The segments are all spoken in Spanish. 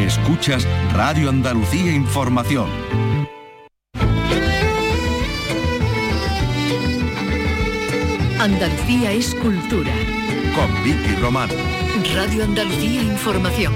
Escuchas Radio Andalucía Información. Andalucía es cultura. Con Vicky Román. Radio Andalucía Información.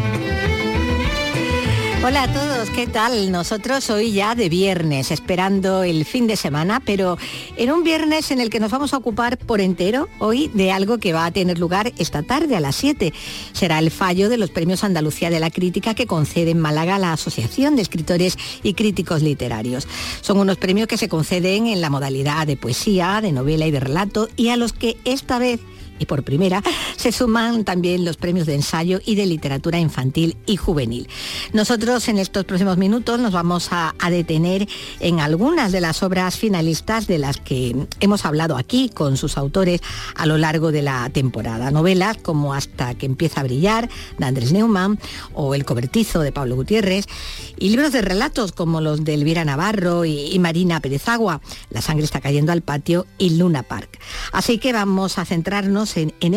Hola a todos, ¿qué tal? Nosotros hoy ya de viernes, esperando el fin de semana, pero en un viernes en el que nos vamos a ocupar por entero hoy de algo que va a tener lugar esta tarde a las 7. Será el fallo de los Premios Andalucía de la Crítica que concede en Málaga la Asociación de Escritores y Críticos Literarios. Son unos premios que se conceden en la modalidad de poesía, de novela y de relato, y a los que esta vez y por primera, se suman también los premios de ensayo y de literatura infantil y juvenil. Nosotros en estos próximos minutos nos vamos a detener en algunas de las obras finalistas de las que hemos hablado aquí con sus autores a lo largo de la temporada. Novelas como Hasta que empieza a brillar, de Andrés Neumann, o El cobertizo, de Pablo Gutiérrez, y libros de relatos como los de Elvira Navarro y Marina Pérez Agua, La sangre está cayendo al patio y Luna Park. Así que vamos a centrarnos en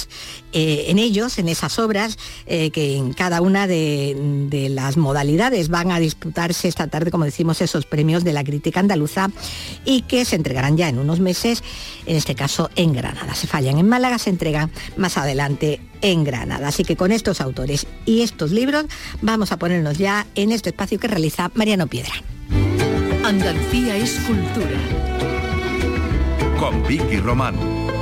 esas obras que en cada una de las modalidades van a disputarse esta tarde, como decimos, esos premios de la crítica andaluza, y que se entregarán ya en unos meses, en este caso en Granada. Se fallan en Málaga, se entregan más adelante en Granada. Así que con estos autores y estos libros vamos a ponernos ya en este espacio que realiza Mariano Piedra. Andalucía es cultura. Con Vicky Román.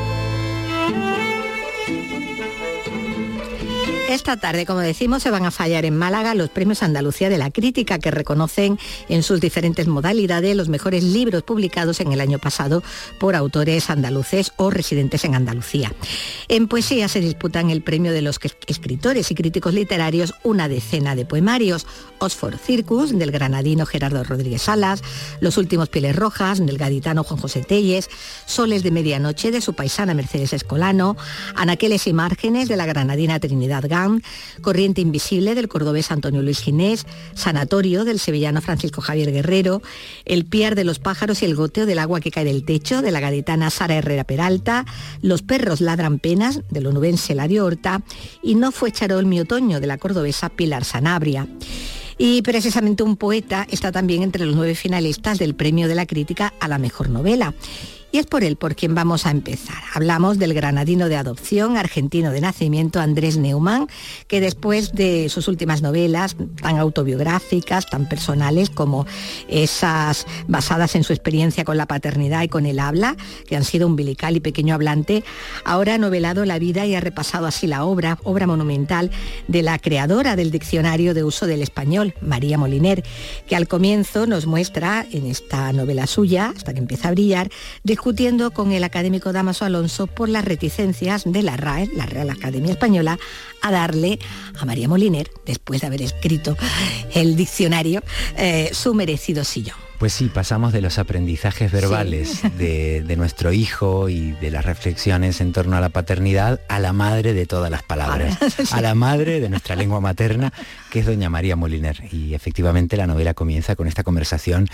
Esta tarde, como decimos, se van a fallar en Málaga los Premios Andalucía de la Crítica, que reconocen en sus diferentes modalidades los mejores libros publicados en el año pasado por autores andaluces o residentes en Andalucía. En poesía se disputan el premio de los escritores y críticos literarios una decena de poemarios: Oxford Circus, del granadino Gerardo Rodríguez Salas; Los últimos pieles rojas, del gaditano Juan José Telles; Soles de medianoche, de su paisana Mercedes Escolano; Anaqueles y márgenes, de la granadina Trinidad Gán; Corriente invisible, del cordobés Antonio Luis Ginés; Sanatorio, del sevillano Francisco Javier Guerrero; El piar de los pájaros y el goteo del agua que cae del techo, de la gaditana Sara Herrera Peralta; Los perros ladran penas, del onubense Lario Horta; y No fue charol mi otoño, de la cordobesa Pilar Sanabria. Y precisamente un poeta está también entre los 9 finalistas del Premio de la Crítica a la Mejor Novela. Y es por él por quien vamos a empezar. Hablamos del granadino de adopción, argentino de nacimiento, Andrés Neumann, que después de sus últimas novelas, tan autobiográficas, tan personales como esas basadas en su experiencia con la paternidad y con el habla, que han sido Umbilical y Pequeño Hablante, ahora ha novelado la vida y ha repasado así la obra monumental de la creadora del Diccionario de Uso del Español, María Moliner, que al comienzo nos muestra en esta novela suya, Hasta que empieza a brillar, discutiendo con el académico Dámaso Alonso por las reticencias de la RAE, la Real Academia Española, a darle a María Moliner, después de haber escrito el diccionario, su merecido sillón. Pues sí, pasamos de los aprendizajes verbales de nuestro hijo y de las reflexiones en torno a la paternidad a la madre de todas las palabras, a la madre de nuestra lengua materna, que es doña María Moliner. Y efectivamente la novela comienza con esta conversación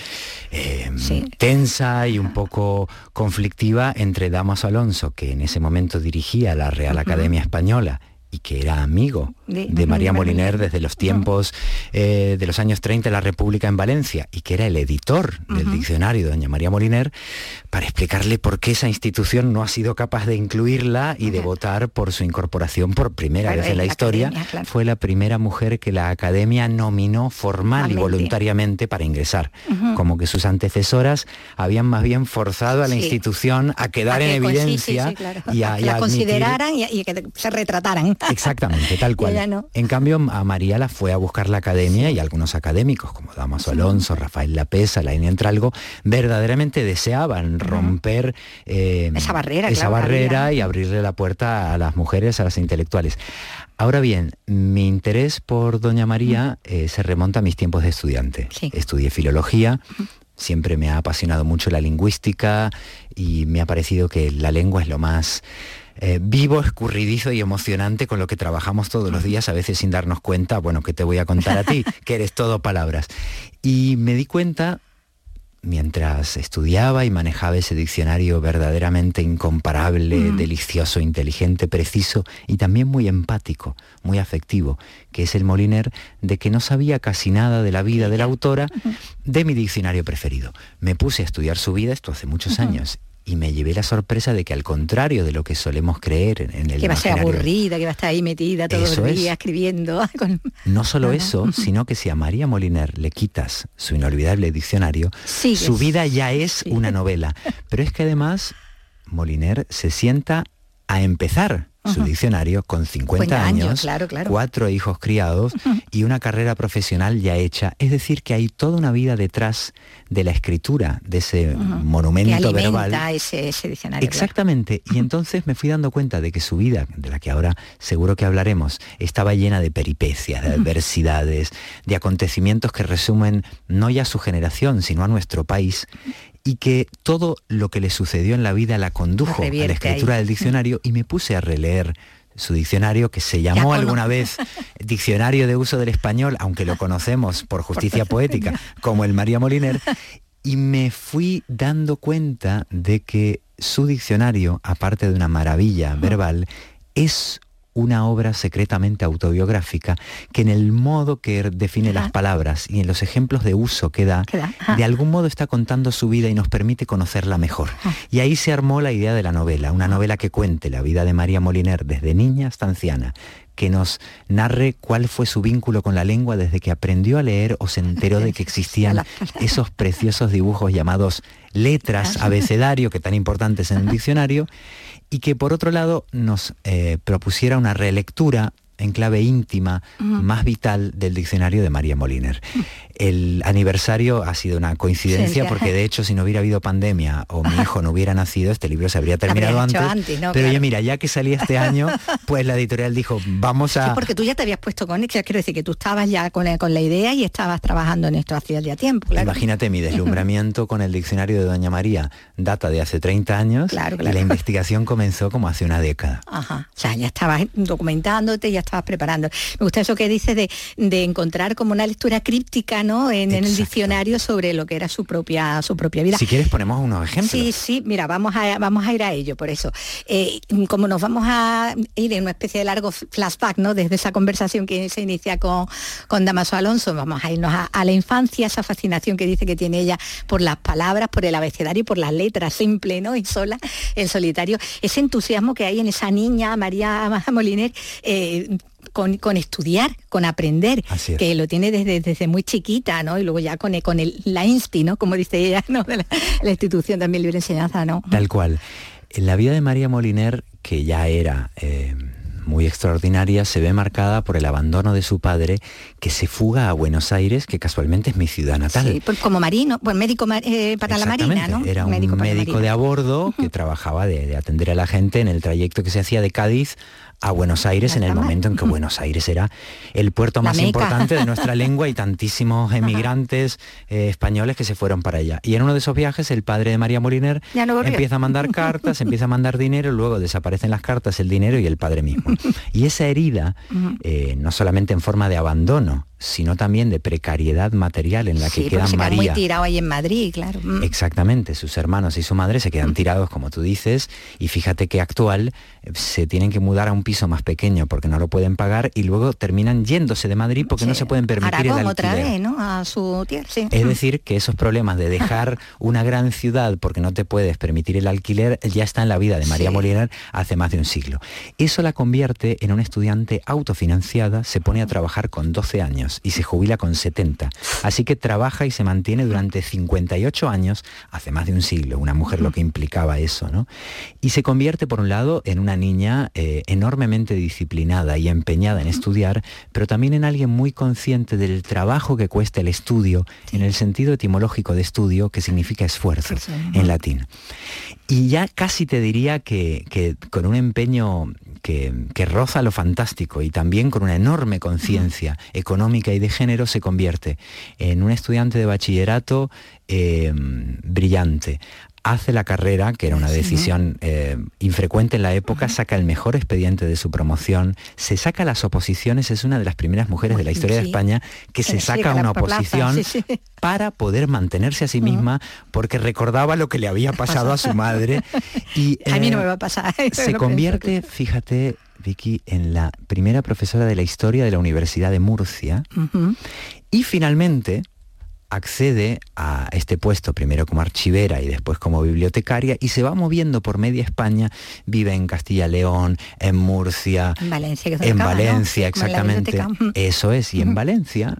tensa y un poco conflictiva entre Dámaso Alonso, que en ese momento dirigía la Real Academia Española y que era amigo de María Moliner desde los tiempos de los años 30 en la República en Valencia, y que era el editor del diccionario de doña María Moliner, para explicarle por qué esa institución no ha sido capaz de incluirla y de votar por su incorporación por primera vez en la historia. Academia, claro. Fue la primera mujer que la Academia nominó formal y voluntariamente para ingresar. Como que sus antecesoras habían más bien forzado a la institución a quedar en evidencia y a la consideraran y que se retrataran. Exactamente, tal cual. No. En cambio, a María la fue a buscar la Academia, y algunos académicos como Dámaso Alonso, Rafael Lapesa, Laín Entralgo, verdaderamente deseaban romper esa barrera y abrirle la puerta a las mujeres, a las intelectuales. Ahora bien, mi interés por doña María se remonta a mis tiempos de estudiante. Estudié filología. Siempre me ha apasionado mucho la lingüística y me ha parecido que la lengua es lo más vivo, escurridizo y emocionante con lo que trabajamos todos los días, a veces sin darnos cuenta, bueno, que te voy a contar a ti, que eres todo palabras. Y me di cuenta mientras estudiaba y manejaba ese diccionario verdaderamente incomparable, delicioso, inteligente, preciso y también muy empático, muy afectivo, que es el Moliner, de que no sabía casi nada de la vida de la autora de mi diccionario preferido. Me puse a estudiar su vida, esto hace muchos años, y me llevé la sorpresa de que, al contrario de lo que solemos creer en el que va a ser aburrida, que va a estar ahí metida todos los días escribiendo. No solo eso, sino que si a María Moliner le quitas su inolvidable diccionario, su vida ya es una novela. Pero es que además Moliner se sienta a empezar su diccionario con 50 años, claro. 4 hijos criados y una carrera profesional ya hecha. Es decir, que hay toda una vida detrás de la escritura, de ese monumento que verbal. Ese diccionario. Exactamente. Y entonces me fui dando cuenta de que su vida, de la que ahora seguro que hablaremos, estaba llena de peripecias, de adversidades, de acontecimientos que resumen no ya a su generación, sino a nuestro país, y que todo lo que le sucedió en la vida la condujo a la escritura del diccionario, y me puse a releer su diccionario, que se llamó alguna vez Diccionario de Uso del Español, aunque lo conocemos por justicia poética como el María Moliner, y me fui dando cuenta de que su diccionario, aparte de una maravilla verbal, es una obra secretamente autobiográfica que, en el modo que define las palabras y en los ejemplos de uso que da, de algún modo está contando su vida y nos permite conocerla mejor. Y ahí se armó la idea de la novela, una novela que cuente la vida de María Moliner desde niña hasta anciana, que nos narre cuál fue su vínculo con la lengua desde que aprendió a leer o se enteró de que existían esos preciosos dibujos llamados letras, abecedario, que tan importantes en un diccionario, y que por otro lado nos propusiera una relectura en clave íntima, más vital, del diccionario de María Moliner. El aniversario ha sido una coincidencia, porque de hecho, si no hubiera habido pandemia o mi hijo no hubiera nacido, este libro se habría terminado antes. ¿No? Pero ya mira, ya que salía este año, pues la editorial dijo, vamos a... Sí, porque tú ya te habías puesto con esto, quiero decir que tú estabas ya con la idea y estabas trabajando en esto hacía ya tiempo. Claro. Imagínate, mi deslumbramiento con el diccionario de Doña María data de hace 30 años, y la investigación comenzó como hace una década. O sea, ya estabas documentándote, ya estabas preparando. Me gusta eso que dices de encontrar como una lectura críptica, ¿no? En el diccionario sobre lo que era su propia vida. Si quieres ponemos unos ejemplos. Sí, mira, vamos a ir a ello, por eso. Como nos vamos a ir en una especie de largo flashback, ¿no? Desde esa conversación que se inicia con Dámaso Alonso, vamos a irnos a la infancia, esa fascinación que dice que tiene ella por las palabras, por el abecedario, por las letras simple, ¿no? Y sola, el solitario. Ese entusiasmo que hay en esa niña, María Moliner, con estudiar, con aprender, que lo tiene desde muy chiquita, ¿no? Y luego ya con la INSTI, ¿no? Como dice ella, ¿no? De la institución también libre enseñanza, ¿no? Tal cual. En la vida de María Moliner, que ya era muy extraordinaria, se ve marcada por el abandono de su padre, que se fuga a Buenos Aires, que casualmente es mi ciudad natal. Sí, pues como marino, pues médico para la Marina, ¿no? Era un médico de a bordo que trabajaba de atender a la gente en el trayecto que se hacía de Cádiz a Buenos Aires, en el momento en que Buenos Aires era el puerto más importante de nuestra lengua, y tantísimos emigrantes españoles que se fueron para allá. Y en uno de esos viajes el padre de María Moliner empieza a mandar cartas, empieza a mandar dinero, luego desaparecen las cartas, el dinero y el padre mismo. Y esa herida, no solamente en forma de abandono, sino también de precariedad material en la que queda María. Muy tirado ahí en Madrid, claro. Exactamente, sus hermanos y su madre se quedan tirados, como tú dices, y fíjate que actual se tienen que mudar a un piso más pequeño porque no lo pueden pagar, y luego terminan yéndose de Madrid porque no se pueden permitir Aragón, el alquiler. Otra vez, ¿no? A su tierra, sí. Es decir, que esos problemas de dejar una gran ciudad porque no te puedes permitir el alquiler ya está en la vida de María Moliner hace más de un siglo. Eso la convierte en una estudiante autofinanciada, se pone a trabajar con 12 años y se jubila con 70. Así que trabaja y se mantiene durante 58 años, hace más de un siglo, una mujer, lo que implicaba eso, ¿no? Y se convierte, por un lado, en una niña enormemente disciplinada y empeñada en estudiar, pero también en alguien muy consciente del trabajo que cuesta el estudio, en el sentido etimológico de estudio, que significa esfuerzo, en latín. Y ya casi te diría que con un empeño que roza lo fantástico, y también con una enorme conciencia económica económica y de género, se convierte en un estudiante de bachillerato brillante. Hace la carrera, que era una decisión infrecuente en la época, saca el mejor expediente de su promoción, se saca las oposiciones, es una de las primeras mujeres de la historia de España que se saca una oposición para poder mantenerse a sí misma, porque recordaba lo que le había pasado a su madre. Y, a mí no me va a pasar. Se convierte, fíjate, Vicky, en la primera profesora de la historia de la Universidad de Murcia, y finalmente accede a este puesto, primero como archivera y después como bibliotecaria, y se va moviendo por media España. Vive en Castilla y León, en Murcia, en Valencia, ¿no? Exactamente, eso es, y en Valencia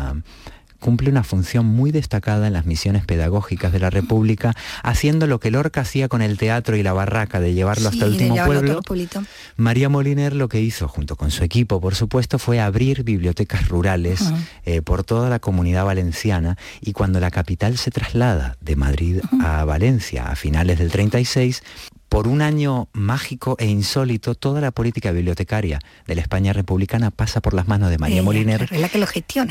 cumple una función muy destacada en las misiones pedagógicas de la República, haciendo lo que Lorca hacía con el teatro y la barraca, de llevarlo hasta el último pueblo. María Moliner lo que hizo, junto con su equipo, por supuesto, fue abrir bibliotecas rurales por toda la comunidad valenciana, y cuando la capital se traslada de Madrid a Valencia a finales del 36, por un año mágico e insólito, toda la política bibliotecaria de la España republicana pasa por las manos de María Moliner, es la que lo gestiona.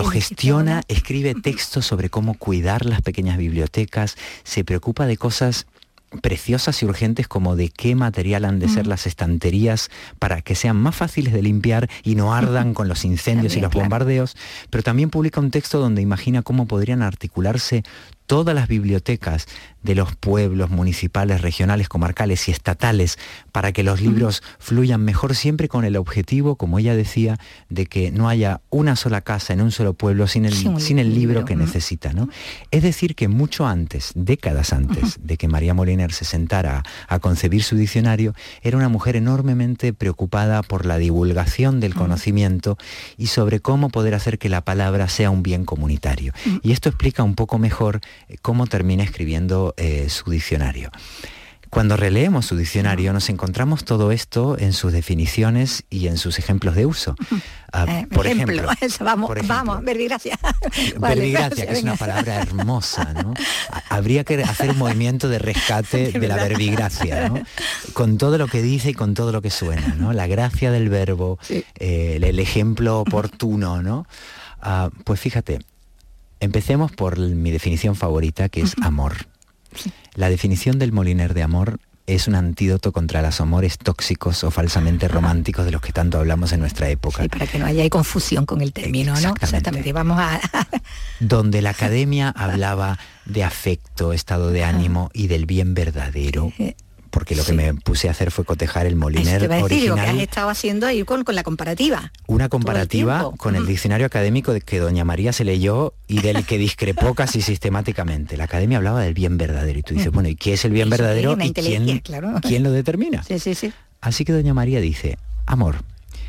Escribe textos sobre cómo cuidar las pequeñas bibliotecas, se preocupa de cosas preciosas y urgentes como de qué material han de ser las estanterías para que sean más fáciles de limpiar y no ardan con los incendios también, y los bombardeos, pero también publica un texto donde imagina cómo podrían articularse todas las bibliotecas de los pueblos municipales, regionales, comarcales y estatales para que los libros fluyan mejor, siempre con el objetivo, como ella decía, de que no haya una sola casa en un solo pueblo sin el libro que necesita, ¿no? Es decir, que mucho antes, décadas antes de que María Moliner se sentara a concebir su diccionario, era una mujer enormemente preocupada por la divulgación del conocimiento y sobre cómo poder hacer que la palabra sea un bien comunitario. Y esto explica un poco mejor cómo termina escribiendo su diccionario. Cuando releemos su diccionario nos encontramos todo esto en sus definiciones y en sus ejemplos de uso. Por ejemplo, vamos, verbigracia. Verbigracia, que es una palabra hermosa, ¿no? Habría que hacer un movimiento de rescate de la verbigracia, ¿no? Con todo lo que dice y con todo lo que suena, ¿no? La gracia del verbo, el ejemplo oportuno, ¿no? Pues fíjate, empecemos por mi definición favorita, que es amor. La definición del Moliner de amor es un antídoto contra los amores tóxicos o falsamente románticos de los que tanto hablamos en nuestra época. Sí, para que no haya confusión con el término, ¿no? Exactamente. Vamos a... Donde la academia hablaba de afecto, estado de ánimo y del bien verdadero, porque lo que me puse a hacer fue cotejar el Moliner original. Lo que has estado haciendo ahí con la comparativa. Una comparativa con el diccionario académico de que doña María se leyó y del que discrepó casi sistemáticamente. La academia hablaba del bien verdadero y tú dices, bueno, ¿y qué es el bien verdadero y quién lo determina? Sí. Así que doña María dice, amor,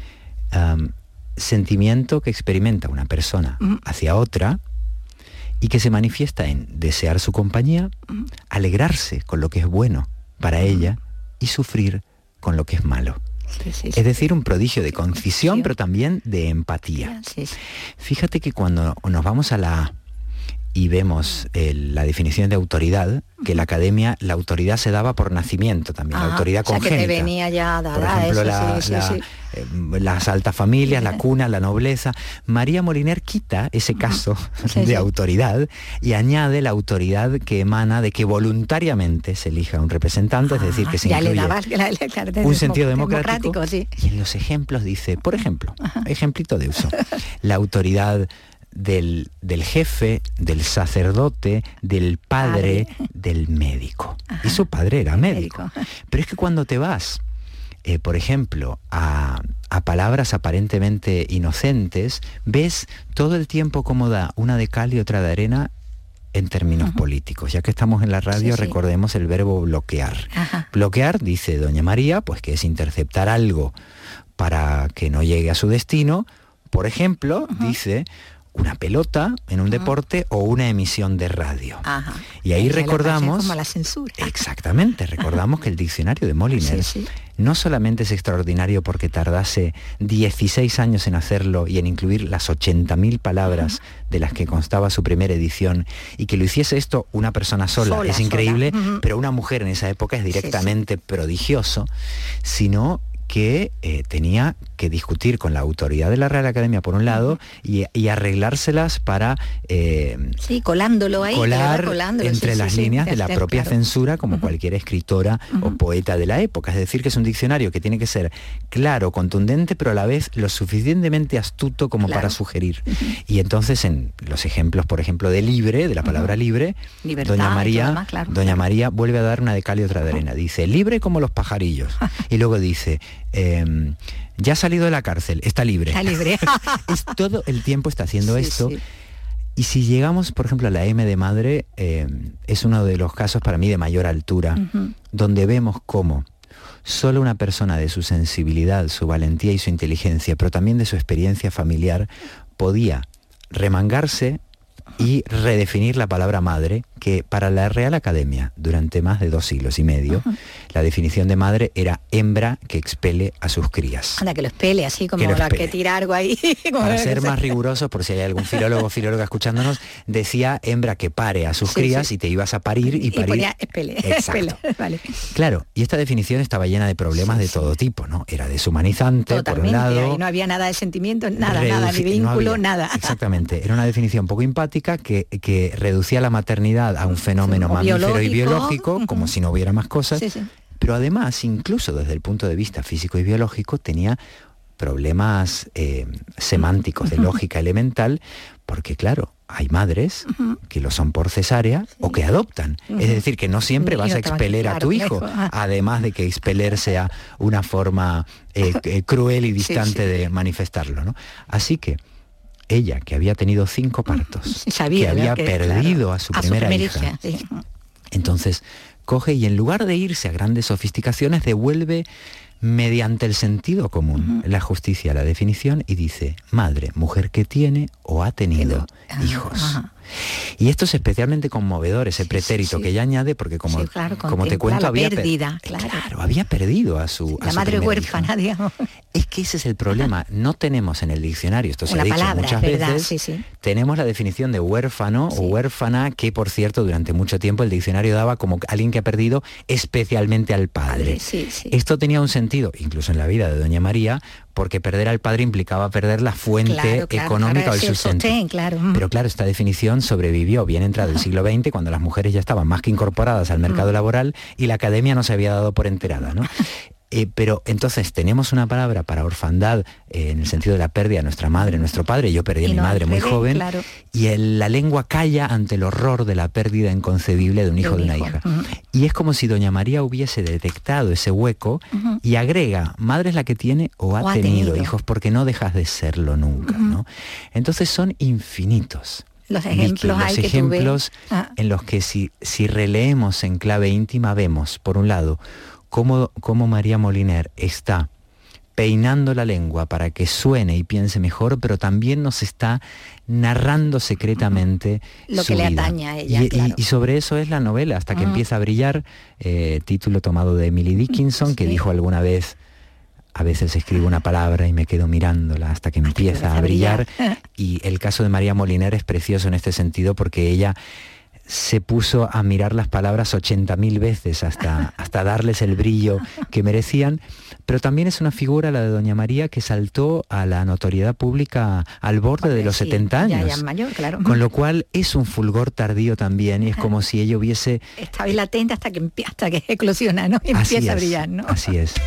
sentimiento que experimenta una persona hacia otra y que se manifiesta en desear su compañía, alegrarse con lo que es bueno para ella y sufrir con lo que es malo. Es decir, un prodigio de concisión, pero también de empatía. Fíjate que cuando nos vamos a la A y vemos la definición de autoridad, que la academia, la autoridad se daba por nacimiento también, la autoridad congénita. Que te venía ya dada, por ejemplo, las altas familias, la cuna, la nobleza. María Moliner quita ese caso de autoridad y añade la autoridad que emana de que voluntariamente se elija un representante, es decir, que se incluye un sentido democrático. Y en los ejemplos dice, por ejemplo, ejemplito de uso, la autoridad del jefe, del sacerdote, del padre, del médico. Y su padre era médico. Pero es que cuando te vas, por ejemplo, a palabras aparentemente inocentes, ves todo el tiempo cómo da una de cal y otra de arena en términos políticos. Ya que estamos en la radio, recordemos el verbo bloquear. Bloquear, dice doña María, pues que es interceptar algo para que no llegue a su destino. Por ejemplo, dice una pelota en un deporte o una emisión de radio. Y ahí recordamos... como la censura. Exactamente, recordamos que el diccionario de Moliner no solamente es extraordinario porque tardase 16 años en hacerlo y en incluir las 80.000 palabras de las que constaba su primera edición, y que lo hiciese esto una persona sola es increíble, pero una mujer en esa época es directamente prodigioso, sino que tenía que discutir con la autoridad de la Real Academia por un lado y arreglárselas para colándolo ahí, colándolo, entre las líneas de la propia censura, como cualquier escritora o poeta de la época. Es decir, que es un diccionario que tiene que ser claro, contundente, pero a la vez lo suficientemente astuto como para sugerir. Y entonces, en los ejemplos, por ejemplo, de libre, de la palabra libre, libertad, Doña María vuelve a dar una de cal y otra de arena. Dice, libre como los pajarillos. Y luego dice, ya ha salido de la cárcel, está libre. Está libre. Todo el tiempo está haciendo esto. Sí. Y si llegamos, por ejemplo, a la M de madre, es uno de los casos para mí de mayor altura, donde vemos cómo solo una persona de su sensibilidad, su valentía y su inteligencia, pero también de su experiencia familiar, podía remangarse y redefinir la palabra madre, que para la Real Academia, durante más de 2 siglos y medio, la definición de madre era hembra que expele a sus crías. Anda, que lo expele, así como la que tira algo ahí. Para ser más rigurosos, por si hay algún filólogo o filóloga escuchándonos, decía hembra que pare a sus crías y te ibas a parir y parir. Ponía expele. Exacto. Vale. Claro, y esta definición estaba llena de problemas de todo tipo, ¿no? Era deshumanizante, totalmente, por un lado. Y no había nada de sentimiento, nada, ni vínculo, nada. Exactamente, era una definición poco empática que reducía la maternidad a un fenómeno mamífero y biológico, como si no hubiera más cosas, pero además, incluso desde el punto de vista físico y biológico, tenía problemas semánticos de lógica elemental, porque claro, hay madres que lo son por cesárea o que adoptan. Es decir, que no siempre vas a expeler a tu hijo, además de que expeler sea una forma cruel y distante de manifestarlo, ¿no? Así que ella, que había tenido 5 partos, que había perdido a su primera hija, entonces coge y en lugar de irse a grandes sofisticaciones, devuelve mediante el sentido común la justicia, la definición, y dice, madre, mujer que tiene o ha tenido hijos. Y esto es especialmente conmovedor, ese pretérito que ella añade, porque como te cuento, había perdido a su la madre huérfana, hija, digamos. Es que ese es el problema. No tenemos en el diccionario, esto se ha dicho muchas veces, tenemos la definición de huérfano o huérfana, que por cierto durante mucho tiempo el diccionario daba como alguien que ha perdido especialmente al padre. Esto tenía un sentido, incluso en la vida de Doña María, porque perder al padre implicaba perder la fuente económica o el sustento. Pero claro, esta definición sobrevivió bien entrado el siglo XX, cuando las mujeres ya estaban más que incorporadas al mercado laboral y la academia no se había dado por enterada, ¿no? Pero entonces tenemos una palabra para orfandad en el sentido de la pérdida de nuestra madre, nuestro padre. Yo perdí a mi madre muy joven, y la lengua calla ante el horror de la pérdida inconcebible de un hijo de una hija. Y es como si Doña María hubiese detectado ese hueco y agrega, madre es la que tiene o ha tenido hijos, porque no dejas de serlo nunca, ¿no? Entonces son infinitos los ejemplos, en los que si releemos en clave íntima, vemos, por un lado, cómo María Moliner está peinando la lengua para que suene y piense mejor, pero también nos está narrando secretamente lo su que le vida. atañe a ella. Y sobre eso es la novela, hasta que empieza a brillar, título tomado de Emily Dickinson, que dijo alguna vez, a veces escribo una palabra y me quedo mirándola hasta que empieza a brillar. Y el caso de María Moliner es precioso en este sentido, porque ella se puso a mirar las palabras 80.000 veces hasta darles el brillo que merecían, pero también es una figura, la de Doña María, que saltó a la notoriedad pública al borde de los 70 años, ya mayor, claro. Con lo cual es un fulgor tardío también, y es como si ella hubiese... Está ahí latente hasta que eclosiona, ¿no? Y empieza a brillar, ¿no? Así es.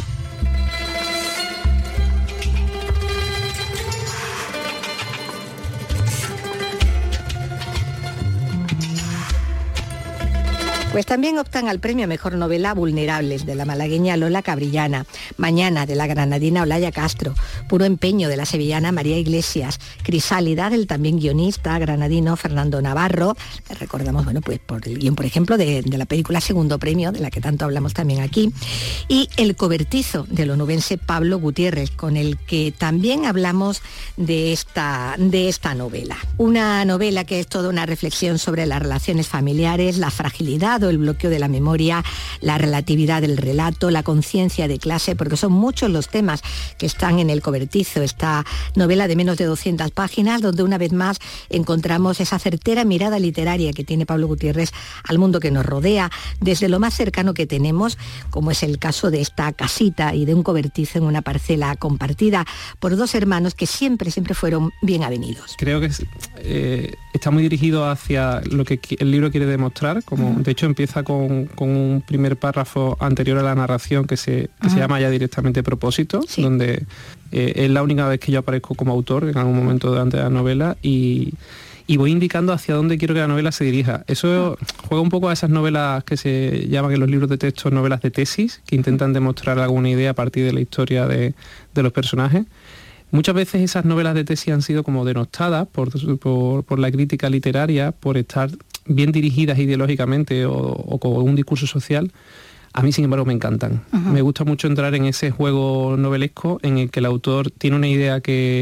Pues también optan al premio a Mejor Novela Vulnerables, de la malagueña Lola Cabrillana, Mañana, de la granadina Olaya Castro, Puro Empeño, de la sevillana María Iglesias, Crisálida, del también guionista granadino Fernando Navarro, que recordamos, bueno, pues por el guión, por ejemplo, de la película Segundo Premio, de la que tanto hablamos también aquí, y El cobertizo, del onubense Pablo Gutiérrez, con el que también hablamos de esta novela. Una novela que es toda una reflexión sobre las relaciones familiares, la fragilidad o el bloqueo de la memoria, la relatividad del relato, la conciencia de clase, porque son muchos los temas que están en El cobertizo, Cobertizo, esta novela de menos de 200 páginas, donde una vez más encontramos esa certera mirada literaria que tiene Pablo Gutiérrez al mundo que nos rodea, desde lo más cercano que tenemos, como es el caso de esta casita y de un cobertizo en una parcela compartida por dos hermanos que siempre fueron bien avenidos. Creo que está muy dirigido hacia lo que el libro quiere demostrar, como de hecho empieza con un primer párrafo anterior a la narración que se llama ya directamente Propósito, donde es la única vez que yo aparezco como autor en algún momento durante la novela y voy indicando hacia dónde quiero que la novela se dirija. Eso juega un poco a esas novelas que se llaman en los libros de texto novelas de tesis, que intentan demostrar alguna idea a partir de la historia de los personajes. Muchas veces esas novelas de tesis han sido como denostadas por la crítica literaria, por estar bien dirigidas ideológicamente o con un discurso social. A mí, sin embargo, me encantan. Me gusta mucho entrar en ese juego novelesco en el que el autor tiene una idea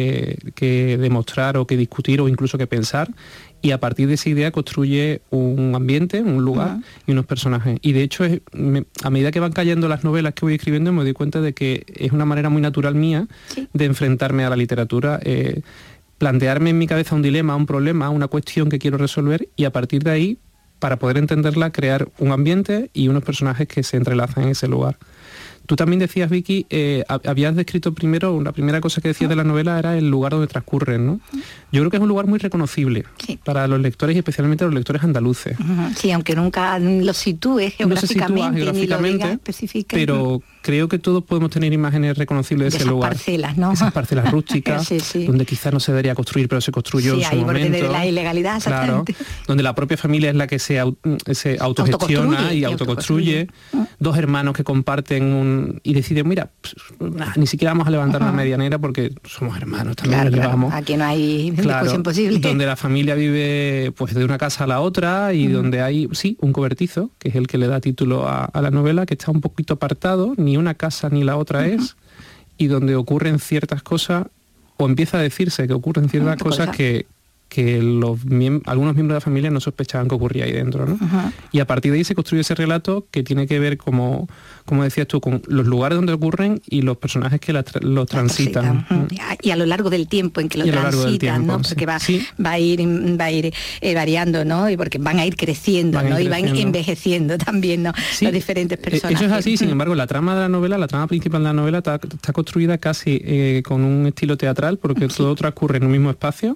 que demostrar o que discutir o incluso que pensar, y a partir de esa idea construye un ambiente, un lugar y unos personajes. Y de hecho, a medida que van cayendo las novelas que voy escribiendo, me doy cuenta de que es una manera muy natural mía de enfrentarme a la literatura, plantearme en mi cabeza un dilema, un problema, una cuestión que quiero resolver, y a partir de ahí, para poder entenderla, crear un ambiente y unos personajes que se entrelazan en ese lugar. Tú también decías, Vicky, habías descrito primero, la primera cosa que decías de la novela era el lugar donde transcurren, ¿no? Yo creo que es un lugar muy reconocible para los lectores y especialmente los lectores andaluces. Sí, aunque nunca lo sitúes geográficamente, ni lo digas, especifiques. Pero creo que todos podemos tener imágenes reconocibles de ese lugar. Parcelas, ¿no? Esas parcelas rústicas, donde quizás no se debería construir, pero se construyó en su momento. De la ilegalidad, exactamente. Claro, donde la propia familia es la que se autogestiona y autoconstruye. Dos hermanos que comparten y deciden, mira, ni siquiera vamos a levantar una medianera porque somos hermanos, también nos llevamos. Aquí no hay discusión posible. Donde la familia vive pues de una casa a la otra y donde hay, un cobertizo, que es el que le da título a la novela, que está un poquito apartado, ni una casa ni la otra es, y donde ocurren ciertas cosas, o empieza a decirse que ocurren ciertas cosas que algunos miembros de la familia no sospechaban que ocurría ahí dentro, ¿no? Y a partir de ahí se construye ese relato que tiene que ver, como decías tú, con los lugares donde ocurren y los personajes que los transitan. Y a lo largo del tiempo en que lo transitan, ¿no? Porque va a ir variando, ¿no? Y porque van a ir creciendo, ¿no? Y van envejeciendo también, ¿no? Los diferentes personajes. Eso es así, sin embargo, la trama de la novela, la trama principal de la novela está construida casi con un estilo teatral, porque todo transcurre en un mismo espacio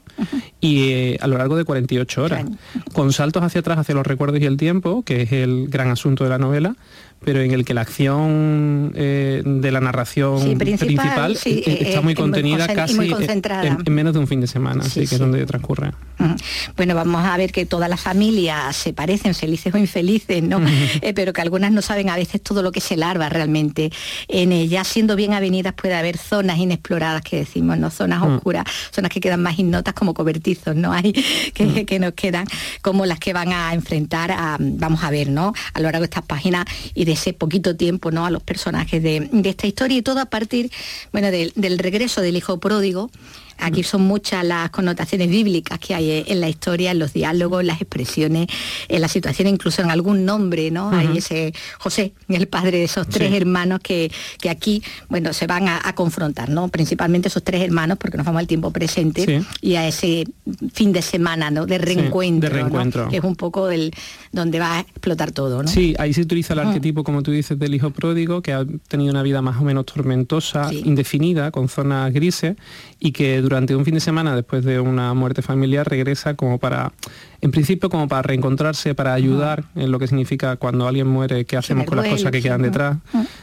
y a lo largo de 48 horas, con saltos hacia atrás, hacia los recuerdos y el tiempo, que es el gran asunto de la novela, pero en el que la acción de la narración principal está muy contenida, casi muy en menos de un fin de semana, así que es donde transcurre. Bueno, vamos a ver que todas las familias se parecen, felices o infelices, ¿no? Pero que algunas no saben a veces todo lo que se larva realmente en ellas. Siendo bien avenidas puede haber zonas inexploradas que decimos, ¿no? Zonas oscuras, zonas que quedan más ignotas como cobertizos, ¿no? Hay que nos quedan como las que van a enfrentar vamos a ver, ¿no? A lo largo de estas páginas y de ese poquito tiempo, ¿no? A los personajes de esta historia, y todo a partir, bueno, del regreso del hijo pródigo. Aquí son muchas las connotaciones bíblicas que hay en la historia, en los diálogos, en las expresiones, en la situación, incluso en algún nombre, ¿no? Hay ese José, el padre de esos tres hermanos que aquí, bueno, se van a confrontar, ¿no? Principalmente esos tres hermanos, porque nos vamos al tiempo presente y a ese fin de semana, ¿no? De reencuentro, ¿no? Que es un poco donde va a explotar todo, ¿no? Sí, ahí se utiliza el arquetipo, como tú dices, del hijo pródigo, que ha tenido una vida más o menos tormentosa, indefinida, con zonas grises, y que durante un fin de semana, después de una muerte familiar, regresa como para, en principio, como para reencontrarse, para ayudar en lo que significa cuando alguien muere, qué hacemos con las cosas que quedan detrás.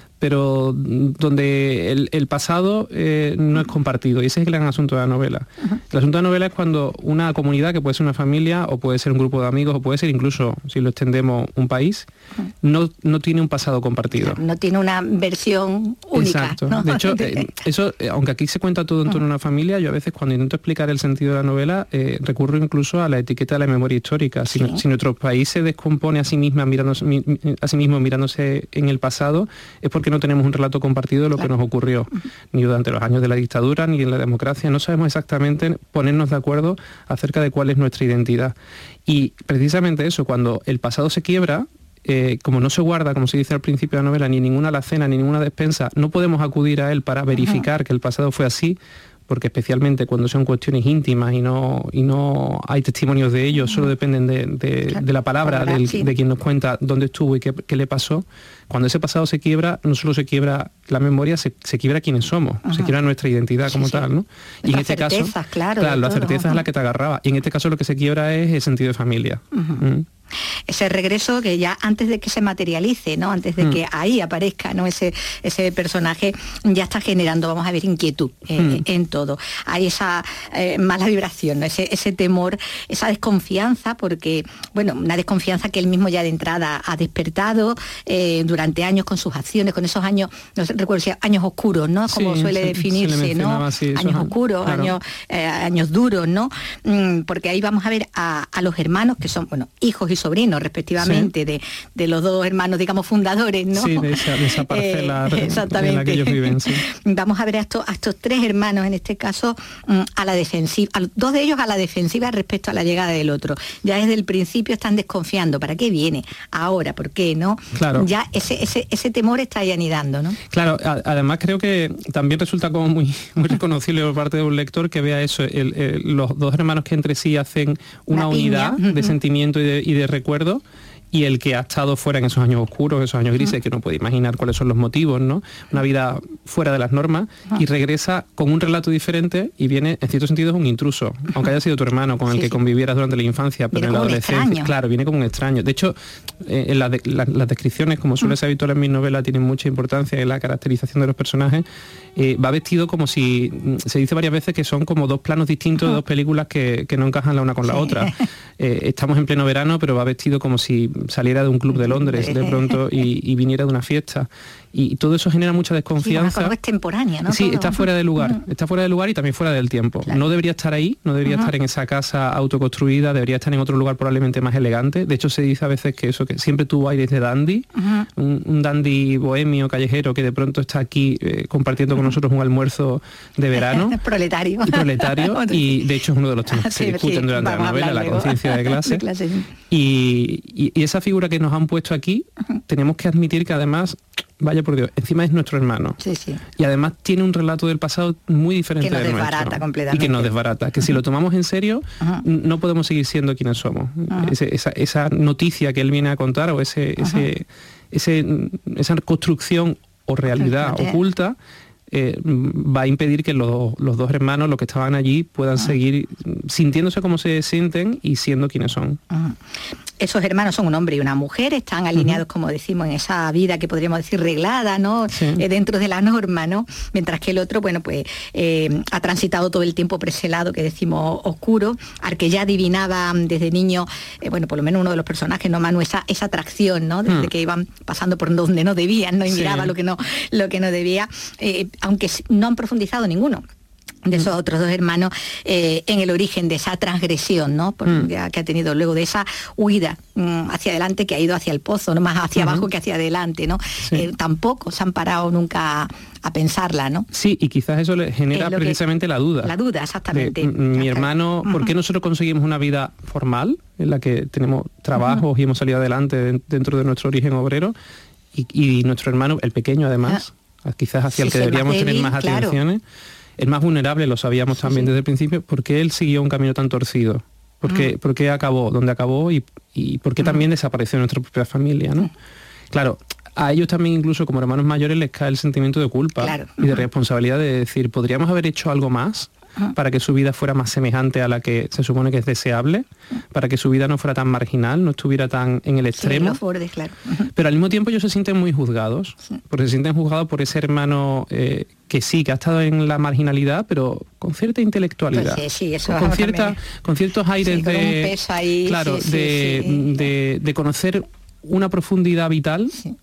Pero donde el pasado no es compartido, y ese es el gran asunto de la novela. El asunto de la novela es cuando una comunidad, que puede ser una familia, o puede ser un grupo de amigos, o puede ser incluso, si lo extendemos, un país, no tiene un pasado compartido. No tiene una versión única. Exacto. ¿No? De hecho, eso, aunque aquí se cuenta todo en torno a una familia, yo a veces cuando intento explicar el sentido de la novela, recurro incluso a la etiqueta de la memoria histórica. Si nuestro país se descompone a sí mismo mirándose en el pasado, es porque no tenemos un relato compartido de lo que nos ocurrió, ni durante los años de la dictadura, ni en la democracia. No sabemos exactamente ponernos de acuerdo acerca de cuál es nuestra identidad. Y precisamente eso, cuando el pasado se quiebra, como no se guarda, como se dice al principio de la novela, ni ninguna alacena, ni ninguna despensa, no podemos acudir a él para verificar que el pasado fue así, porque especialmente cuando son cuestiones íntimas y no hay testimonios de ellos, solo dependen de la palabra de quien nos cuenta dónde estuvo y qué le pasó. Cuando ese pasado se quiebra, no solo se quiebra la memoria, se quiebra quiénes somos, se quiebra nuestra identidad como tal, ¿no? Y en este caso, claro, la certeza es la que te agarraba. Y en este caso lo que se quiebra es el sentido de familia. Ese regreso que ya antes de que se materialice, ¿no? Antes de que ahí aparezca, ¿no? ese personaje, ya está generando, vamos a ver, inquietud en todo. Hay esa mala vibración, ¿no? ese temor, esa desconfianza, porque, bueno, una desconfianza que él mismo ya de entrada ha despertado durante años con sus acciones, con esos años, no sé, recuerdo si años oscuros, ¿no? Como suele definirse, ¿no? Así, años oscuros, claro. años duros, ¿no? Porque ahí vamos a ver a los hermanos, que son, bueno, hijos y sobrinos respectivamente de los dos hermanos, digamos, fundadores, ¿no? Sí, de esa parcela en la que ellos viven, sí. Vamos a ver a estos tres hermanos, en este caso, a la defensiva, dos de ellos a la defensiva respecto a la llegada del otro. Ya desde el principio están desconfiando, ¿para qué viene? Ahora, ¿por qué? ¿No? Claro. Ya ese temor está ahí anidando, ¿no? Claro, además creo que también resulta como muy reconocible por parte de un lector que vea eso, los dos hermanos que entre sí hacen una unidad de sentimiento y de recuerdo, y el que ha estado fuera en esos años oscuros, esos años grises, que no puede imaginar cuáles son los motivos, ¿no? Una vida fuera de las normas, y regresa con un relato diferente y viene, en cierto sentido, es un intruso, aunque haya sido tu hermano con el que convivieras durante la infancia, pero en la adolescencia, claro, viene como un extraño. De hecho, en las descripciones, como suele ser habitual en mis novelas, tienen mucha importancia en la caracterización de los personajes. Va vestido como si, se dice varias veces que son como dos planos distintos de dos películas que no encajan la una con la otra. Estamos en pleno verano, pero va vestido como si saliera de un club de Londres de pronto y viniera de una fiesta. Y todo eso genera mucha desconfianza. Sí, es extemporánea, ¿no? Sí, está fuera de lugar. Está fuera de lugar y también fuera del tiempo. Claro. No debería estar ahí, no debería estar en esa casa autoconstruida, debería estar en otro lugar probablemente más elegante. De hecho, se dice a veces que siempre tuvo aires de dandy, un dandy bohemio, callejero, que de pronto está aquí compartiendo con nosotros un almuerzo de verano. Proletario. Y de hecho es uno de los temas que discuten durante la novela, la conciencia de clase. Y esa figura que nos han puesto aquí, tenemos que admitir que además, vaya por Dios, encima es nuestro hermano. Sí. Y además tiene un relato del pasado muy diferente que nos del desbarata nuestro. Completamente. Y que nos desbarata. Que si lo tomamos en serio, no podemos seguir siendo quienes somos. Esa noticia que él viene a contar, o esa construcción o realidad oculta, va a impedir que los dos hermanos, los que estaban allí, puedan seguir sintiéndose como se sienten y siendo quienes son. Esos hermanos son un hombre y una mujer, están alineados, como decimos, en esa vida que podríamos decir reglada, ¿no? Dentro de la norma, ¿no? Mientras que el otro, bueno, pues ha transitado todo el tiempo preselado, que decimos oscuro, al que ya adivinaba desde niño, bueno, por lo menos uno de los personajes, ¿no, Manu? Esa atracción, ¿no? Desde que iban pasando por donde no debían, ¿no? Y miraba lo que no debía, aunque no han profundizado ninguno de esos otros dos hermanos en el origen de esa transgresión, ¿no? Que ha tenido luego de esa huida hacia adelante, que ha ido hacia el pozo, no más hacia abajo que hacia adelante, ¿no? Tampoco se han parado nunca a pensarla, ¿no? Sí, y quizás eso le genera precisamente la duda. La duda, exactamente. Mi hermano, ¿por qué nosotros conseguimos una vida formal, en la que tenemos trabajos y hemos salido adelante dentro de nuestro origen obrero, y nuestro hermano, el pequeño además, quizás hacia el que deberíamos tener más atenciones, es más vulnerable, lo sabíamos también desde el principio, porque él siguió un camino tan torcido, porque acabó donde acabó y porque también desapareció nuestra propia familia, ¿no? Claro, a ellos también, incluso como hermanos mayores, les cae el sentimiento de culpa y de responsabilidad de decir, ¿podríamos haber hecho algo más para que su vida fuera más semejante a la que se supone que es deseable, para que su vida no fuera tan marginal, no estuviera tan en el extremo? Los bordes, claro. Pero al mismo tiempo ellos se sienten muy juzgados, porque se sienten juzgados por ese hermano que sí, que ha estado en la marginalidad, pero con cierta intelectualidad, eso con ciertos aires de un peso ahí, de conocer una profundidad vital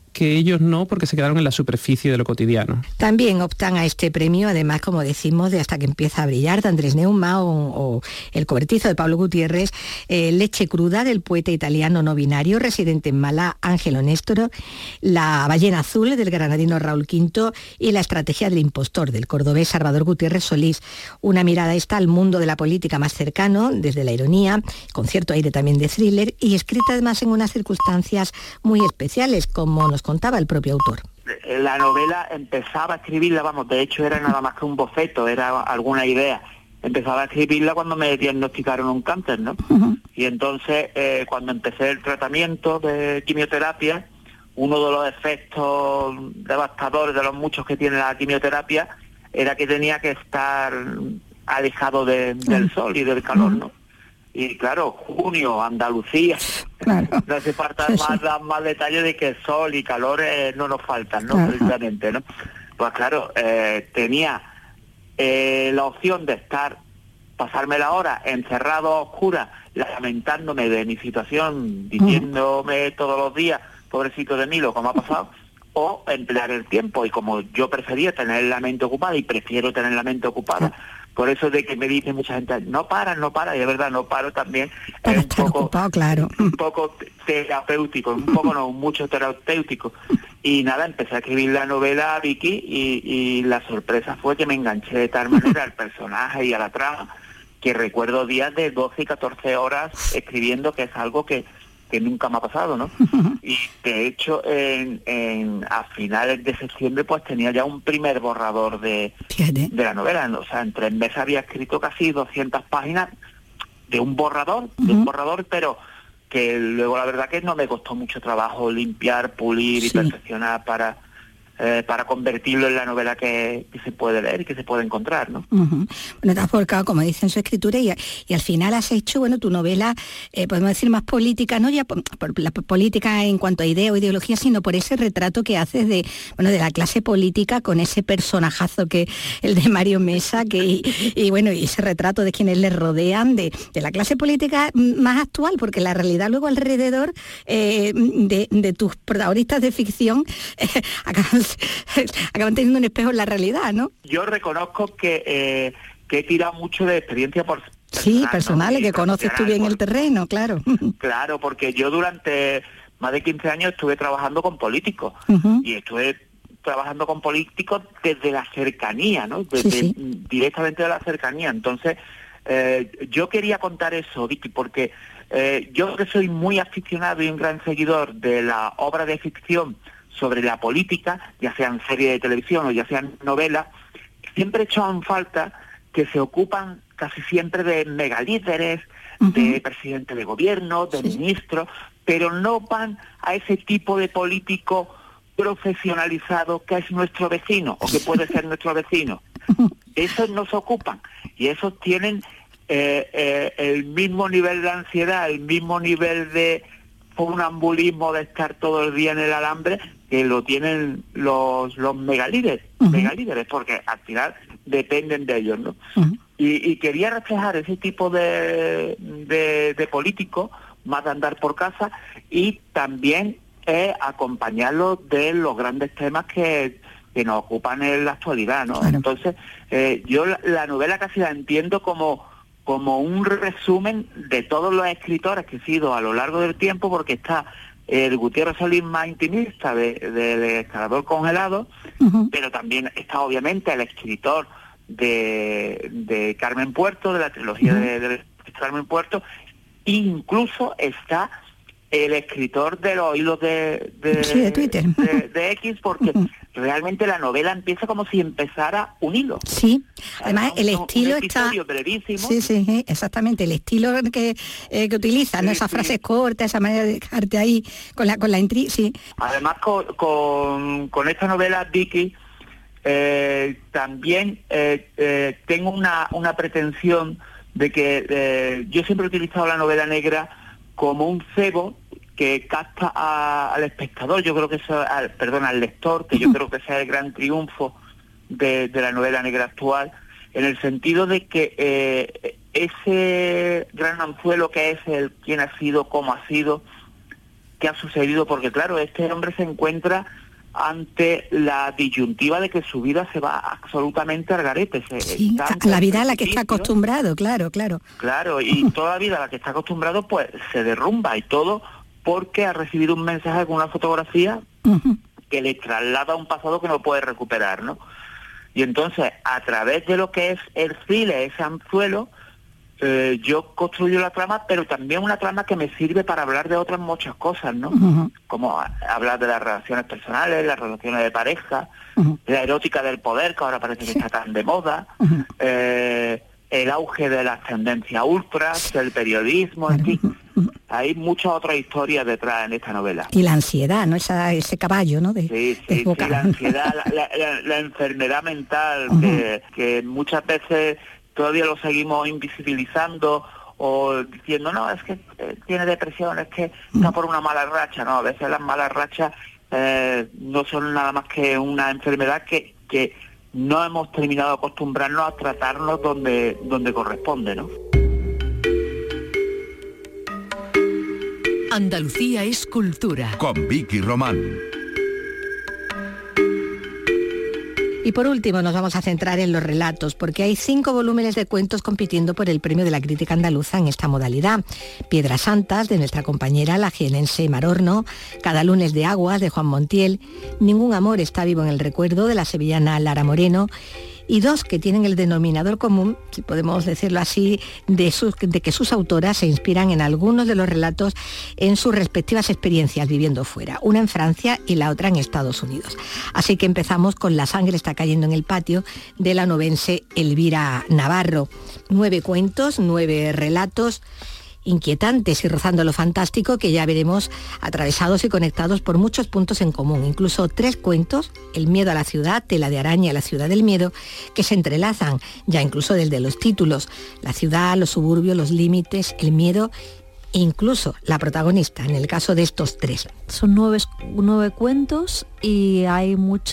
que ellos no, porque se quedaron en la superficie de lo cotidiano. También optan a este premio, además, como decimos, de Hasta que empieza a brillar, de Andrés Neumann, o El cobertizo de Pablo Gutiérrez, Leche cruda, del poeta italiano no binario, residente en Málaga, Ángelo Néstor, La ballena azul, del granadino Raúl Quinto, y La estrategia del impostor, del cordobés Salvador Gutiérrez Solís. Una mirada esta al mundo de la política más cercano, desde la ironía, con cierto aire también de thriller, y escrita además en unas circunstancias muy especiales, como nos contaba el propio autor. La novela empezaba a escribirla, de hecho era nada más que un boceto, era alguna idea. Empezaba a escribirla cuando me diagnosticaron un cáncer, ¿no? Uh-huh. Y entonces, cuando empecé el tratamiento de quimioterapia, uno de los efectos devastadores de los muchos que tiene la quimioterapia era que tenía que estar alejado del sol y del calor, ¿no? Y claro, junio, Andalucía, claro. No hace falta dar más detalles de que sol y calor no nos faltan, ¿no? Claro. Precisamente, ¿no? Pues claro, tenía la opción de pasarme la hora encerrado a oscuras, lamentándome de mi situación, diciéndome todos los días, pobrecito de mí, lo que me ha pasado, o emplear el tiempo. Y como yo prefería tener la mente ocupada, y prefiero tener la mente ocupada, por eso de que me dice mucha gente, no para, y de verdad no paro también, es un poco ocupado, claro. Un poco terapéutico, mucho terapéutico. Y nada, empecé a escribir la novela, Vicky, y la sorpresa fue que me enganché de tal manera al personaje y a la trama, que recuerdo días de 12 y 14 horas escribiendo, que es algo que nunca me ha pasado, ¿no? Y de hecho, a finales de septiembre, pues tenía ya un primer borrador de la novela, ¿no? O sea, en 3 meses había escrito casi 200 páginas de un borrador, pero que luego la verdad que no me costó mucho trabajo limpiar, pulir y perfeccionar para convertirlo en la novela que se puede leer y que se puede encontrar, ¿no? Uh-huh. Bueno, te has volcado, como dice en su escritura, y al final has hecho, tu novela, podemos decir, más política, no ya por la política en cuanto a idea o ideología, sino por ese retrato que haces de la clase política, con ese personajazo que el de Mario Mesa, y ese retrato de quienes le rodean, de la clase política más actual, porque la realidad luego alrededor de tus protagonistas de ficción acaban teniendo un espejo en la realidad, ¿no? Yo reconozco que he tirado mucho de experiencia personales, ¿no? Que conoces tú bien el terreno, claro. Claro, porque yo durante más de 15 años estuve trabajando con políticos, y estuve trabajando con políticos desde la cercanía, ¿no? Directamente de la cercanía. Entonces, yo quería contar eso, Vicky, porque yo que soy muy aficionado y un gran seguidor de la obra de ficción sobre la política, ya sean series de televisión o ya sean novelas, siempre he hecho en falta que se ocupan casi siempre de megalíderes, de presidente de gobierno, de ministros, pero no van a ese tipo de político profesionalizado que es nuestro vecino, o que puede ser nuestro vecino. Esos no se ocupan, y esos tienen el mismo nivel de ansiedad, el mismo nivel de funambulismo de estar todo el día en el alambre, que lo tienen los megalíderes, porque al final dependen de ellos, ¿no? Y quería reflejar ese tipo de políticos, más de andar por casa, y también acompañarlos de los grandes temas que nos ocupan en la actualidad, ¿no? Claro. Entonces, yo la novela casi la entiendo como un resumen de todos los escritores que he sido a lo largo del tiempo, porque está el Gutiérrez Solís más intimista del Escalador Congelado, pero también está obviamente el escritor de Carmen Puerto, de la trilogía de Carmen Puerto, e incluso está el escritor de los hilos de Twitter, de X, porque realmente la novela empieza como si empezara un hilo. Sí, además el estilo está brevísimo. Sí, exactamente, el estilo que utiliza, ¿no? Esas frases cortas, esa manera de dejarte ahí con la intriga, sí. Además con esta novela, Vicky, también tengo una pretensión de que yo siempre he utilizado la novela negra como un cebo que capta al espectador, yo creo que eso, al lector, que yo creo que ese es el gran triunfo de la novela negra actual, en el sentido de que ese gran anzuelo que es el quién ha sido, cómo ha sido, ha sucedido, porque claro, este hombre se encuentra ante la disyuntiva de que su vida se va absolutamente al garete. Sí, la vida a la que está acostumbrado, claro. Claro, y toda la vida a la que está acostumbrado pues se derrumba, y todo porque ha recibido un mensaje con una fotografía que le traslada a un pasado que no puede recuperar, ¿no? Y entonces, a través de lo que es el thriller, ese anzuelo, yo construyo la trama, pero también una trama que me sirve para hablar de otras muchas cosas, ¿no? Como hablar de las relaciones personales, las relaciones de pareja, la erótica del poder, que ahora parece que está tan de moda, el auge de las tendencias ultras, el periodismo, en fin. Hay muchas otras historias detrás en esta novela. Y la ansiedad, ¿no? Ese caballo, ¿no? Sí, la ansiedad, la enfermedad mental, que muchas veces todavía lo seguimos invisibilizando o diciendo, no, es que tiene depresión, es que está por una mala racha. No, a veces las malas rachas no son nada más que una enfermedad que no hemos terminado de acostumbrarnos a tratarnos donde corresponde, ¿no? Andalucía es cultura. Con Vicky Román. Y por último nos vamos a centrar en los relatos, porque hay 5 volúmenes de cuentos compitiendo por el premio de la crítica andaluza en esta modalidad. Piedras Santas, de nuestra compañera la jienense Mar Horno, Cada lunes de aguas, de Juan Montiel, Ningún amor está vivo en el recuerdo, de la sevillana Lara Moreno, y 2 que tienen el denominador común, si podemos decirlo así, de que sus autoras se inspiran en algunos de los relatos en sus respectivas experiencias viviendo fuera, una en Francia y la otra en Estados Unidos. Así que empezamos con La sangre está cayendo en el patio, de la onubense Elvira Navarro. 9 cuentos, 9 relatos inquietantes y rozando lo fantástico, que ya veremos atravesados y conectados por muchos puntos en común, incluso 3 cuentos, El miedo a la ciudad, Tela de araña, La ciudad del miedo, que se entrelazan ya incluso desde los títulos, la ciudad, los suburbios, los límites, el miedo e incluso la protagonista, en el caso de estos 3. Son 9 cuentos y hay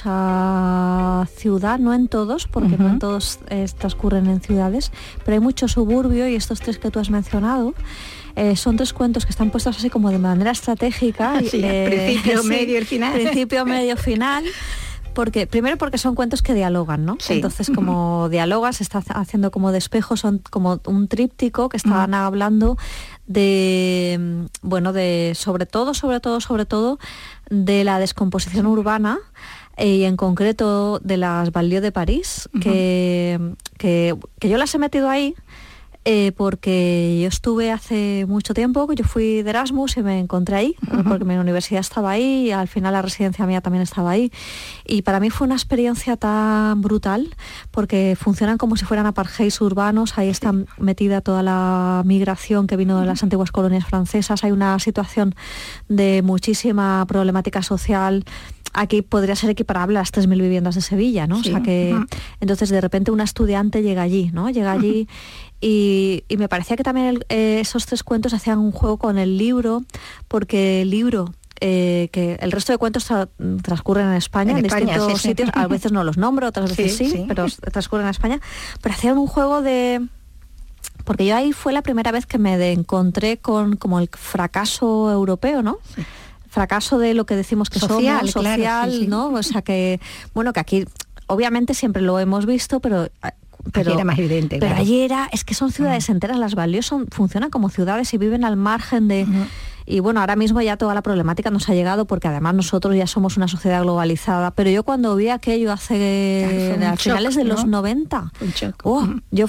mucha ciudad, no en todos, porque no en todos transcurren en ciudades, pero hay mucho suburbio, y estos 3 que tú has mencionado son 3 cuentos que están puestos así como de manera estratégica. Principio, medio y final. Principio, medio, final. Primero porque son cuentos que dialogan, ¿no? Sí. Entonces, como dialogan, se está haciendo como de espejo, son como un tríptico que están hablando de, bueno, de sobre todo de la descomposición urbana, y en concreto de las banlieues de París, que yo las he metido ahí porque yo estuve hace mucho tiempo, que yo fui de Erasmus y me encontré ahí, porque mi universidad estaba ahí y al final la residencia mía también estaba ahí. Y para mí fue una experiencia tan brutal, porque funcionan como si fueran apartheids urbanos, ahí está metida toda la migración que vino de las antiguas colonias francesas, hay una situación de muchísima problemática social. Aquí podría ser equiparable a las 3.000 viviendas de Sevilla, ¿no? Sí. O sea que entonces de repente una estudiante llega allí, ¿no? Llega allí y me parecía que también esos 3 cuentos hacían un juego con el libro, porque el libro, que el resto de cuentos transcurren en España, en distintos sitios, a veces no los nombro, otras veces sí, pero transcurren en España, pero hacían un juego de... Porque yo ahí fue la primera vez que me encontré con como el fracaso europeo, ¿no? Sí. Fracaso de lo que decimos que social, somos, social, claro, sí. ¿No? O sea que, bueno, que aquí obviamente siempre lo hemos visto, pero allí era más evidente. Pero allí es que son ciudades enteras, las banlieues funcionan como ciudades y viven al margen de... Y bueno, ahora mismo ya toda la problemática nos ha llegado, porque además nosotros ya somos una sociedad globalizada. Pero yo cuando vi aquello a finales de los 90, yo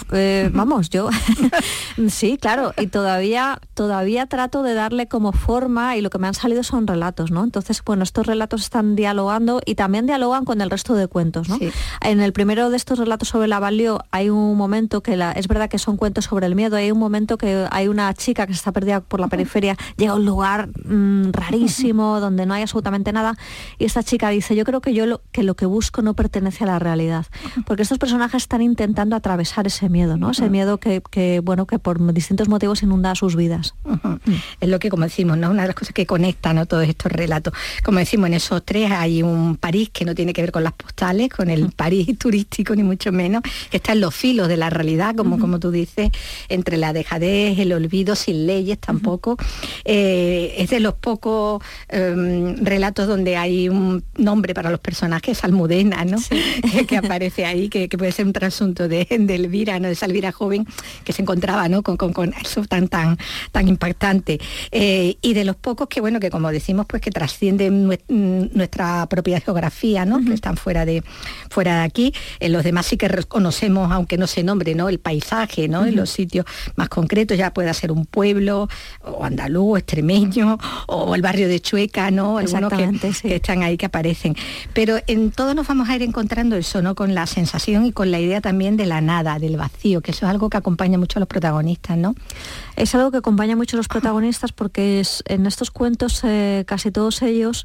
sí, claro, y todavía trato de darle como forma, y lo que me han salido son relatos, ¿no? Entonces, bueno, estos relatos están dialogando y también dialogan con el resto de cuentos, ¿no? Sí. En el primero de estos relatos sobre la banlieue hay un momento que es verdad que son cuentos sobre el miedo, hay un momento que hay una chica que está perdida por la periferia, llega a un lugar rarísimo donde no hay absolutamente nada, y esta chica dice, yo creo que lo que busco no pertenece a la realidad, porque estos personajes están intentando atravesar ese miedo, ¿no? Ese miedo que por distintos motivos inunda sus vidas. Es lo que, como decimos, ¿no? Una de las cosas que conectan, ¿no?, todos estos relatos. Como decimos, en esos 3 hay un París que no tiene que ver con las postales, con el París turístico ni mucho menos, que está en los filos de la realidad, como tú dices, entre la dejadez, el olvido, sin leyes tampoco, Es de los pocos relatos donde hay un nombre para los personajes, Almudena, ¿no? Sí. que aparece ahí, que puede ser un trasunto de Elvira, ¿no? De esa Elvira joven que se encontraba, ¿no? con eso tan impactante. Y de los pocos que, bueno, que como decimos, pues que trascienden nuestra propia geografía, ¿no? Que están fuera de aquí. Los demás sí que reconocemos, aunque no se nombre, ¿no? El paisaje, ¿no? En los sitios más concretos, ya puede ser un pueblo, o andaluz, extremeño, o el barrio de Chueca, ¿no? Algunos que están ahí, que aparecen. Pero en todo nos vamos a ir encontrando eso, ¿no? Con la sensación y con la idea también de la nada, del vacío, que eso es algo que acompaña mucho a los protagonistas, ¿no? Es algo que acompaña mucho a los protagonistas porque en estos cuentos, casi todos ellos,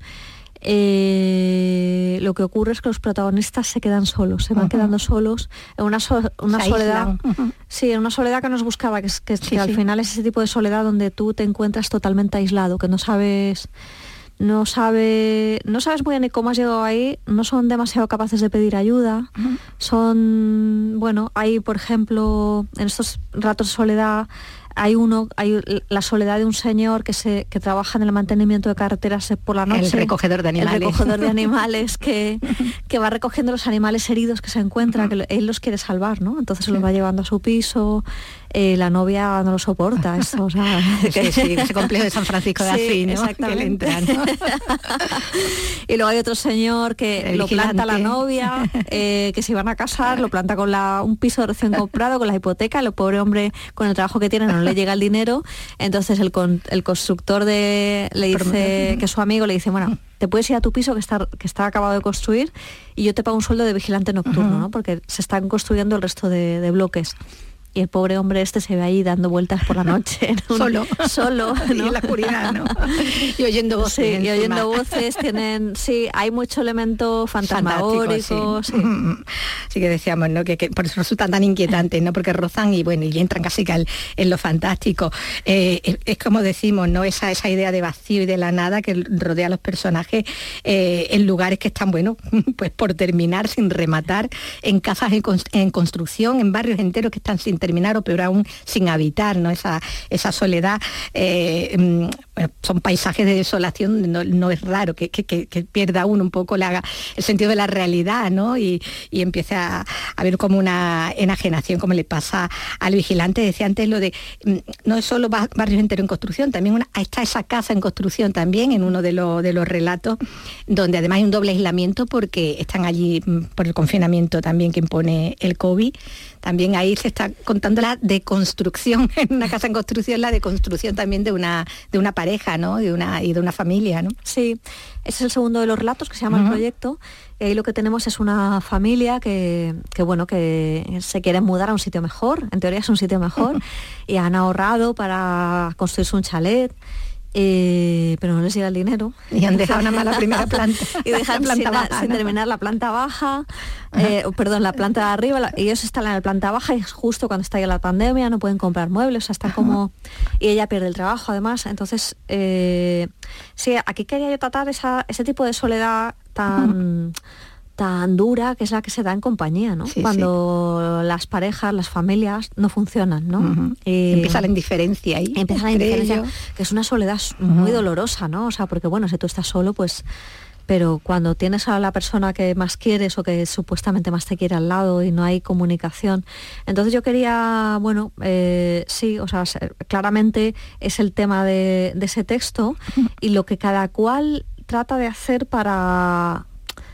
lo que ocurre es que los protagonistas se quedan solos, se van quedando solos en una soledad, en una soledad que nos buscaba, que al final es ese tipo de soledad donde tú te encuentras totalmente aislado, que no sabes muy bien cómo has llegado ahí, no son demasiado capaces de pedir ayuda, hay, por ejemplo, en estos ratos de soledad, hay la soledad de un señor que trabaja en el mantenimiento de carreteras por la noche. El recogedor de animales. El recogedor de animales que va recogiendo los animales heridos que se encuentra, que él los quiere salvar, ¿no? Entonces se los va llevando a su piso. La novia no lo soporta eso, o sea, ese complejo de San Francisco de Asís, ¿no? Exactamente. Que le entran, ¿no? Y luego hay otro señor que lo planta la novia, que se iban a casar, lo planta con un piso recién comprado, con la hipoteca, el pobre hombre con el trabajo que tiene no le llega el dinero, entonces el constructor le dice, que su amigo le dice, bueno, te puedes ir a tu piso que está acabado de construir y yo te pago un sueldo de vigilante nocturno, ¿no? Porque se están construyendo el resto de bloques. Y el pobre hombre se ve ahí dando vueltas por la noche. Solo, ¿no? Y en la oscuridad, ¿no? Y oyendo voces. Sí, y oyendo voces, hay mucho elemento fantasmagórico. Sí. Sí que decíamos, ¿no? Que por eso resultan tan inquietantes, ¿no? Porque rozan y entran casi que en lo fantástico. Es como decimos, ¿no? Esa idea de vacío y de la nada que rodea a los personajes en lugares que están, pues por terminar, sin rematar, en casas en construcción, en barrios enteros que están sin terminar o peor aún sin habitar, ¿no? Esa soledad, son paisajes de desolación, no es raro que pierda uno un poco el sentido de la realidad, ¿no? Y empiece a ver como una enajenación, como le pasa al vigilante. Decía antes lo de, no es solo barrios enteros en construcción, también está esa casa en construcción también en uno de los relatos, donde además hay un doble aislamiento porque están allí por el confinamiento también que impone el COVID. También ahí se está contando la deconstrucción, en una casa en construcción, la deconstrucción también de una pareja, ¿no? Y de una familia, ¿no? Sí, ese es el segundo de los relatos que se llama El Proyecto. Y ahí lo que tenemos es una familia que se quiere mudar a un sitio mejor, en teoría es un sitio mejor, y han ahorrado para construirse un chalet. Pero no les llega el dinero y han dejado nada más la primera planta y dejan sin terminar la planta baja, la planta de arriba. Ellos están en la planta baja y justo cuando está ya la pandemia no pueden comprar muebles, o sea, están como, y ella pierde el trabajo además. Entonces aquí quería yo tratar ese tipo de soledad tan dura, que es la que se da en compañía, ¿no? Cuando las parejas, las familias no funcionan, ¿no? Empieza la indiferencia ahí. Empieza la indiferencia, que es una soledad muy dolorosa, ¿no? O sea, porque si tú estás solo, pues... Pero cuando tienes a la persona que más quieres o que supuestamente más te quiere al lado y no hay comunicación. Entonces yo quería, claramente es el tema de ese texto y lo que cada cual trata de hacer para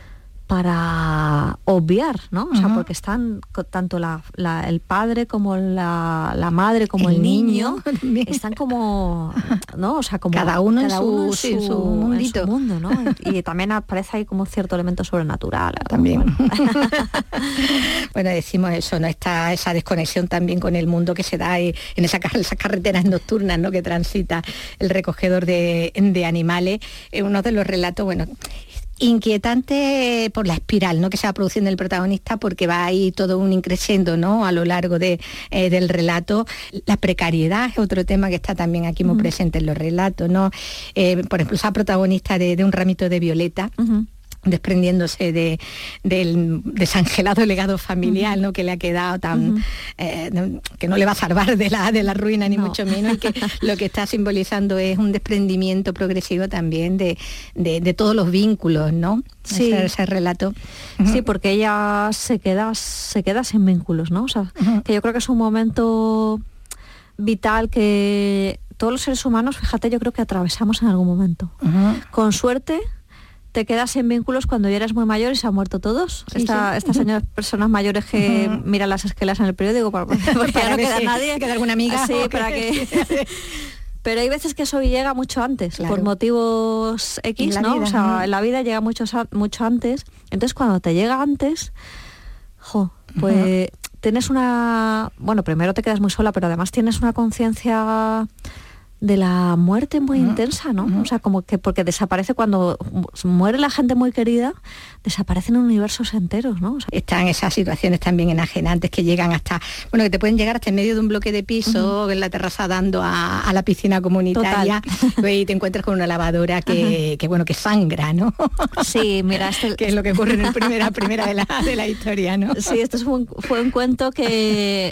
obviar, ¿no? O sea, porque están tanto el padre como la madre como el niño están como, ¿no? O sea, como cada uno en su mundito. En su mundo, ¿no? Y también aparece ahí como cierto elemento sobrenatural. También. Bueno, decimos eso, ¿no? Está esa desconexión también con el mundo que se da en esas carreteras nocturnas, ¿no? Que transita el recogedor de animales. Uno de los relatos, inquietante por la espiral, ¿no? Que se va produciendo el protagonista, porque va ahí todo un increciendo, ¿no? A lo largo del relato. La precariedad es otro tema que está también aquí muy presente en los relatos, ¿no? Por ejemplo, esa protagonista de Un ramito de violeta, desprendiéndose del desangelado legado familiar, ¿no?, que le ha quedado tan que no le va a salvar de la ruina ni mucho menos, y que lo que está simbolizando es un desprendimiento progresivo también de todos los vínculos, ¿no? Sí. Ese relato. Sí, porque ella se queda sin vínculos, ¿no? O sea, que yo creo que es un momento vital que todos los seres humanos, fíjate, yo creo que atravesamos en algún momento. Con suerte te quedas sin vínculos cuando ya eres muy mayor y se han muerto todos. Estas señoras, personas mayores que miran las esquelas en el periódico porque ya no queda nadie. Queda alguna amiga. Sí, para que... Pero hay veces que eso llega mucho antes, claro, por motivos X, ¿no? Vida, o sea, en la vida llega mucho antes. Entonces, cuando te llega antes, pues tienes una... Bueno, primero te quedas muy sola, pero además tienes una conciencia de la muerte muy intensa, ¿no? O sea, como que porque desaparece cuando muere la gente muy querida, desaparecen universos enteros, ¿no? O sea, están esas situaciones también enajenantes que llegan hasta, bueno, que te pueden llegar hasta en medio de un bloque de piso, en la terraza dando a la piscina comunitaria, y te encuentras con una lavadora que sangra, ¿no? Sí, mira, que es lo que ocurre en el primera de la historia, ¿no? Sí, esto fue un cuento que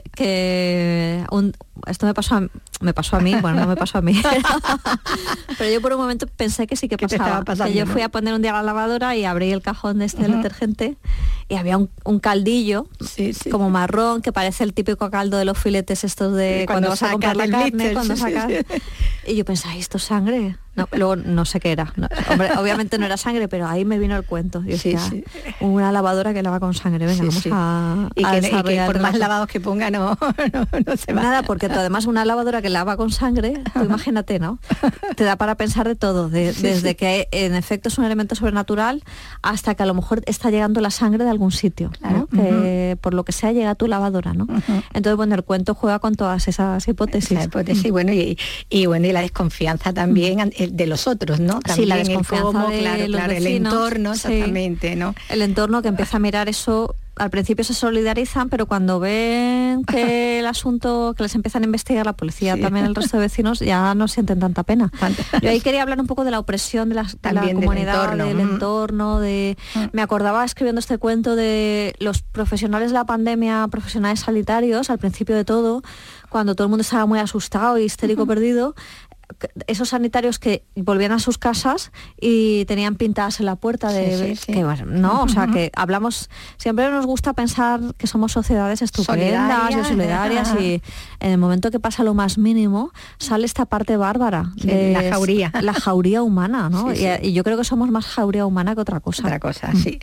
esto me pasó a mí, bueno, no me pasó a mí, pero yo por un momento pensé que sí que pasaba, pasando, que yo fui a poner un día a la lavadora y abrí el cajón de este detergente y había un caldillo como marrón, que parece el típico caldo de los filetes estos de cuando vas a comprar la carne, cuando sacas. Y yo pensé, ¿ay, esto es sangre? No, luego no sé qué era. No, hombre, obviamente no era sangre, pero ahí me vino el cuento. Yo decía, una lavadora que lava con sangre, venga, vamos a y que por más lavados que ponga no se va. Nada, porque además una lavadora que lava con sangre, tú imagínate, ¿no? Te da para pensar de todo, desde que en efecto es un elemento sobrenatural hasta que a lo mejor está llegando la sangre de algún sitio, ¿no? Que por lo que sea llega a tu lavadora, ¿no? Entonces, bueno, el cuento juega con todas esas hipótesis. La hipótesis, bueno, y la desconfianza también de los otros, ¿no? También sí, la desconfianza de los vecinos, el entorno, exactamente, ¿no? El entorno que empieza a mirar eso. Al principio se solidarizan, pero cuando ven que el asunto, que les empiezan a investigar la policía, también el resto de vecinos, ya no sienten tanta pena. Yo ahí quería hablar un poco de la opresión de la comunidad, del entorno, me acordaba escribiendo este cuento de los profesionales de la pandemia, profesionales sanitarios, al principio de todo, cuando todo el mundo estaba muy asustado y histérico perdido, esos sanitarios que volvían a sus casas y tenían pintadas en la puerta que bueno, no, o sea, que hablamos, siempre nos gusta pensar que somos sociedades estupendas y solidarias, y en el momento que pasa lo más mínimo sale esta parte bárbara de la jauría humana, ¿no? Y yo creo que somos más jauría humana que otra cosa. Sí.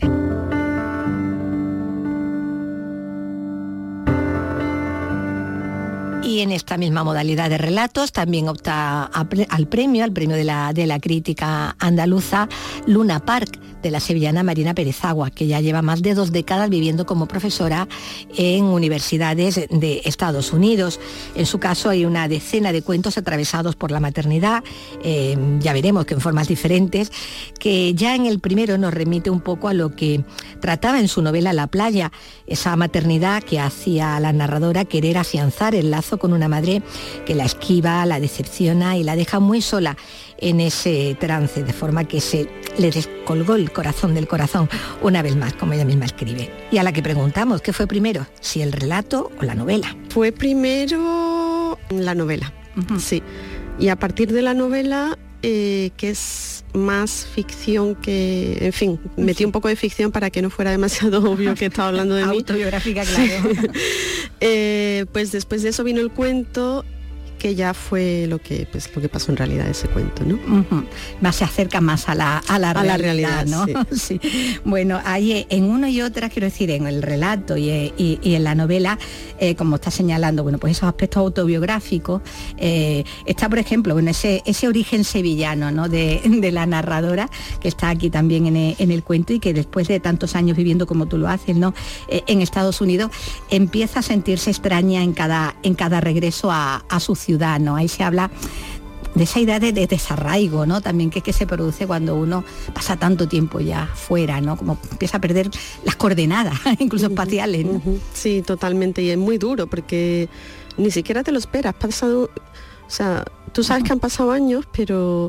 Y en esta misma modalidad de relatos también opta al premio de la crítica andaluza, Luna Park, de la sevillana Marina Pérez-Agua, que ya lleva más de 2 décadas viviendo como profesora en universidades de Estados Unidos. En su caso hay una decena de cuentos atravesados por la maternidad, ya veremos que en formas diferentes, que ya en el primero nos remite un poco a lo que trataba en su novela La playa, esa maternidad que hacía a la narradora querer afianzar el lazo con una madre que la esquiva, la decepciona y la deja muy sola en ese trance, de forma que se le descolgó el corazón del corazón una vez más, como ella misma escribe. Y a la que preguntamos, ¿qué fue primero? ¿Si el relato o la novela? Fue primero la novela, sí. Y a partir de la novela, que es más ficción que... En fin, metí un poco de ficción para que no fuera demasiado obvio que estaba hablando de mí. Autobiográfica, claro. Pues después de eso vino el cuento, que ya fue lo que pasó en realidad ese cuento, ¿no? Más se acerca más a la realidad, ¿no? Sí. Bueno, ahí en uno y otra, quiero decir, en el relato y en la novela, como está señalando, bueno, pues esos aspectos autobiográficos, está, por ejemplo, bueno, ese origen sevillano, ¿no? de la narradora, que está aquí también en el cuento, y que después de tantos años viviendo como tú lo haces, ¿no? En Estados Unidos, empieza a sentirse extraña en cada regreso a su ciudad, ¿no? Ahí se habla de esa idea de desarraigo, ¿no? También que se produce cuando uno pasa tanto tiempo ya fuera, ¿no? Como empieza a perder las coordenadas, incluso espaciales, ¿no? Sí, totalmente, y es muy duro porque ni siquiera te lo esperas. Pasado, o sea, tú sabes que han pasado años, pero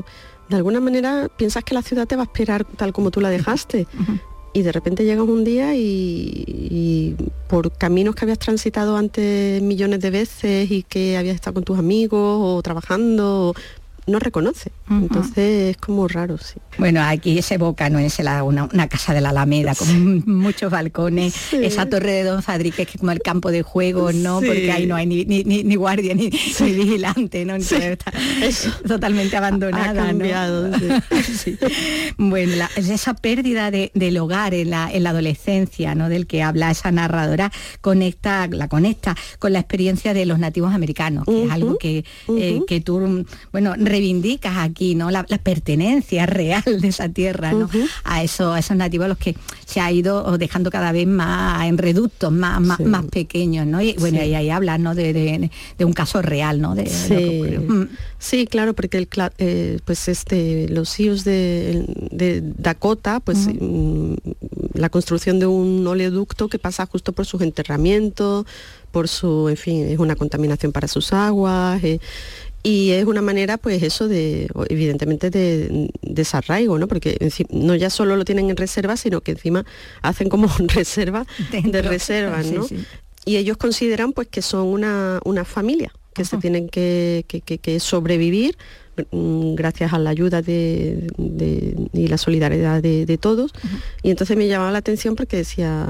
de alguna manera piensas que la ciudad te va a esperar tal como tú la dejaste. Y de repente llegas un día y por caminos que habías transitado antes millones de veces y que habías estado con tus amigos o trabajando, no reconoce. Entonces es como raro, sí. Bueno, aquí se evoca, ¿no? Es una casa de la Alameda con muchos balcones, esa torre de Don Fadrique que es como el campo de juego, ¿no? Porque ahí no hay ni guardia ni vigilante, ¿no? Entonces está totalmente abandonada, ha cambiado, ¿no? Sí. Bueno, esa pérdida del hogar en la adolescencia, ¿no? Del que habla esa narradora, la conecta con la experiencia de los nativos americanos, que es algo que tú, bueno, reivindicas aquí, ¿no? La pertenencia real de esa tierra, ¿no? A esos nativos a los que se ha ido dejando cada vez más en reductos más pequeños, ¿no? Y bueno, ahí hablas, ¿no? De un caso real, ¿no? De lo que ocurrió. Sí, claro, porque los Sioux de Dakota, pues la construcción de un oleoducto que pasa justo por sus enterramientos, en fin, es una contaminación para sus aguas. Y es una manera, pues eso, evidentemente, de desarraigo, ¿no? Porque no ya solo lo tienen en reserva, sino que encima hacen como reserva de reservas, ¿no? Sí. Y ellos consideran, pues, que son una familia, que se tienen que sobrevivir gracias a la ayuda y la solidaridad de todos. Y entonces me llamaba la atención porque decía...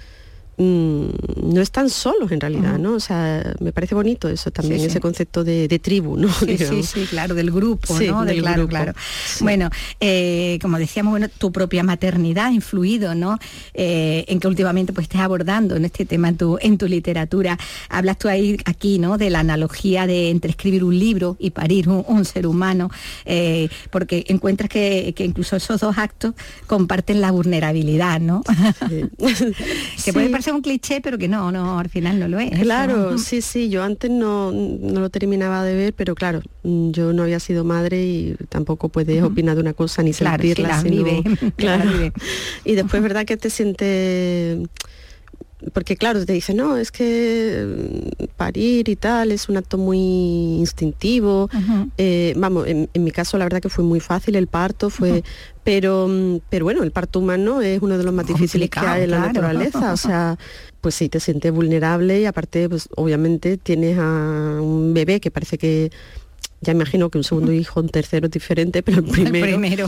no están solos en realidad, ¿no? O sea, me parece bonito eso también, ese concepto de tribu, ¿no? Sí, claro, del grupo, ¿no? Claro. Sí. Bueno, como decíamos, bueno, tu propia maternidad ha influido, ¿no? En que últimamente pues estés abordando en este tema en tu literatura. Hablas tú aquí, ¿no? De la analogía entre escribir un libro y parir un ser humano, porque encuentras que incluso esos dos actos comparten la vulnerabilidad, ¿no? Sí. Que puede parecer un cliché, pero que no, al final no lo es. Claro, sí, yo antes no lo terminaba de ver, pero claro, yo no había sido madre y tampoco puedes opinar de una cosa ni sentirla. Claro. Y después es verdad que te sientes... Porque claro, te dicen, no, es que parir y tal es un acto muy instintivo. En mi caso la verdad que fue muy fácil el parto, pero bueno, el parto humano es uno de los más difíciles que hay en la naturaleza. O sea, pues sí, te sientes vulnerable y aparte, pues obviamente tienes a un bebé que parece que... Ya imagino que un segundo hijo, un tercero es diferente, pero el primero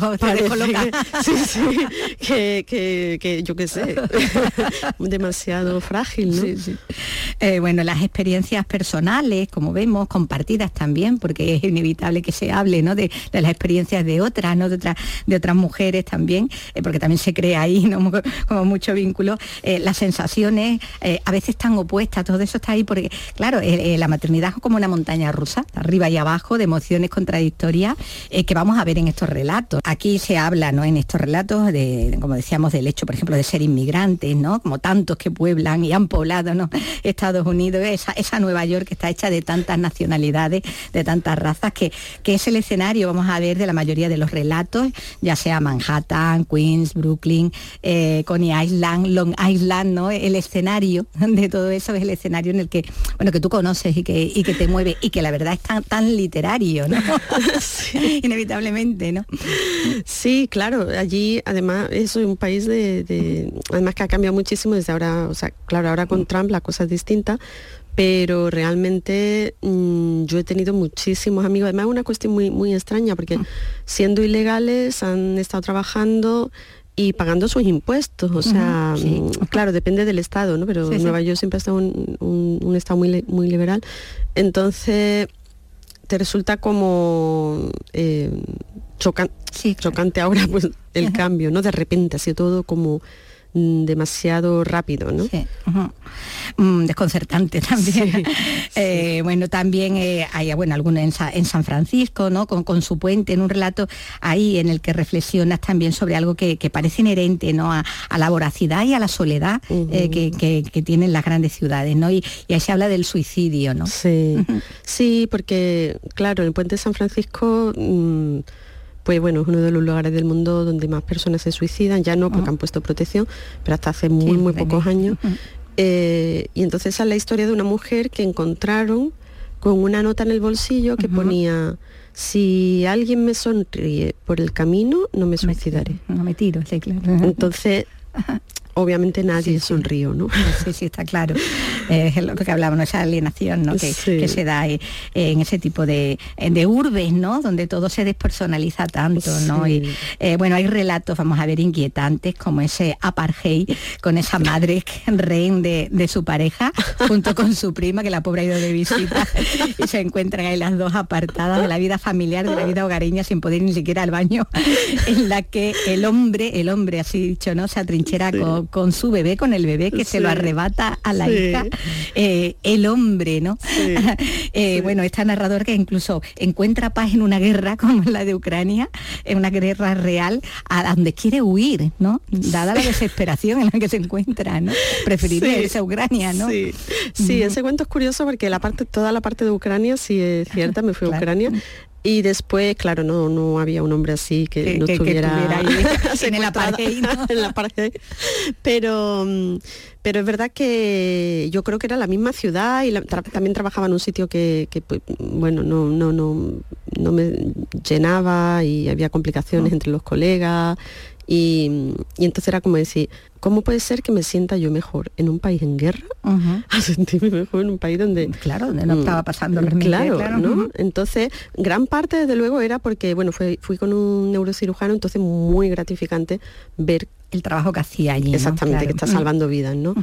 que yo qué sé, demasiado frágil, ¿no? Sí. Bueno, las experiencias personales, como vemos, compartidas también, porque es inevitable que se hable, ¿no? de las experiencias de otras, ¿no? de otras mujeres también, porque también se crea ahí, ¿no? Como mucho vínculo. Las sensaciones a veces tan opuestas, todo eso está ahí, porque claro, la maternidad es como una montaña rusa, arriba y abajo, de emociones contradictorias que vamos a ver en estos relatos. Aquí se habla, ¿no? En estos relatos como decíamos, del hecho, por ejemplo, de ser inmigrantes, ¿no? Como tantos que pueblan y han poblado, ¿no? Estados Unidos, esa Nueva York que está hecha de tantas nacionalidades, de tantas razas, que es el escenario, vamos a ver, de la mayoría de los relatos, ya sea Manhattan, Queens, Brooklyn, Coney Island, Long Island, ¿no? El escenario de todo eso es el escenario en el que, bueno, que tú conoces y que te mueve y que la verdad es tan literario, ¿no? Sí. Inevitablemente, ¿no? Sí, claro, allí además eso es un país además que ha cambiado muchísimo desde ahora, o sea, claro, ahora con Trump la cosa es distinta, pero realmente yo he tenido muchísimos amigos, además es una cuestión muy, muy extraña, porque siendo ilegales han estado trabajando y pagando sus impuestos, o sea, claro, depende del estado, ¿no? Pero Nueva York siempre ha estado un estado muy, muy liberal, entonces te resulta como chocante ahora pues el cambio, ¿no? De repente ha sido todo como demasiado rápido, ¿no? Sí. Desconcertante también. Sí. Bueno, también hay algunos en San Francisco, ¿no? Con su puente, en un relato ahí en el que reflexionas también sobre algo que parece inherente, ¿no? A la voracidad y a la soledad que tienen las grandes ciudades, ¿no? Y ahí se habla del suicidio, ¿no? Sí, sí, porque claro, el puente de San Francisco... pues bueno, es uno de los lugares del mundo donde más personas se suicidan, ya no porque han puesto protección, pero hasta hace muy pocos años. Y entonces esa es la historia de una mujer que encontraron con una nota en el bolsillo que ponía: si alguien me sonríe por el camino, no me suicidaré. No me tiro, sí, claro. Entonces, obviamente nadie sonrió, ¿no? Sí, está claro. Es lo que hablábamos, esa alienación, ¿no? que se da en ese tipo de urbes, ¿no? Donde todo se despersonaliza tanto, ¿no? Y bueno, hay relatos, vamos a ver, inquietantes, como ese apartheid con esa madre rehén de su pareja, junto con su prima, que la pobre ha ido de visita, y se encuentran ahí las dos apartadas de la vida familiar, de la vida hogareña, sin poder ir ni siquiera al baño, en la que el hombre, así dicho, ¿no? Se atrinchera con su bebé, con el bebé que se lo arrebata a la hija, el hombre, ¿no? Bueno, este narrador que incluso encuentra paz en una guerra como la de Ucrania, en una guerra real, a donde quiere huir, ¿no? Dada la desesperación en la que se encuentra, ¿no? Preferiría irse a Ucrania, ¿no? Sí, ese cuento es curioso porque toda la parte de Ucrania, sí es cierta, me fui a Ucrania. Y después, claro, no había un hombre así que no estuviera ahí en el apartheid, ¿no? En el apartheid. Pero es verdad que yo creo que era la misma ciudad y también trabajaba en un sitio que pues, bueno, no me llenaba y había complicaciones entre los colegas. Y entonces era como decir, ¿cómo puede ser que me sienta yo mejor en un país en guerra a sentirme mejor en un país donde no estaba pasando realmente? Claro, ¿no? Entonces, gran parte desde luego era porque, bueno, fui con un neurocirujano, entonces muy gratificante ver el trabajo que hacía allí. Exactamente, ¿no? Que está salvando vidas, ¿no?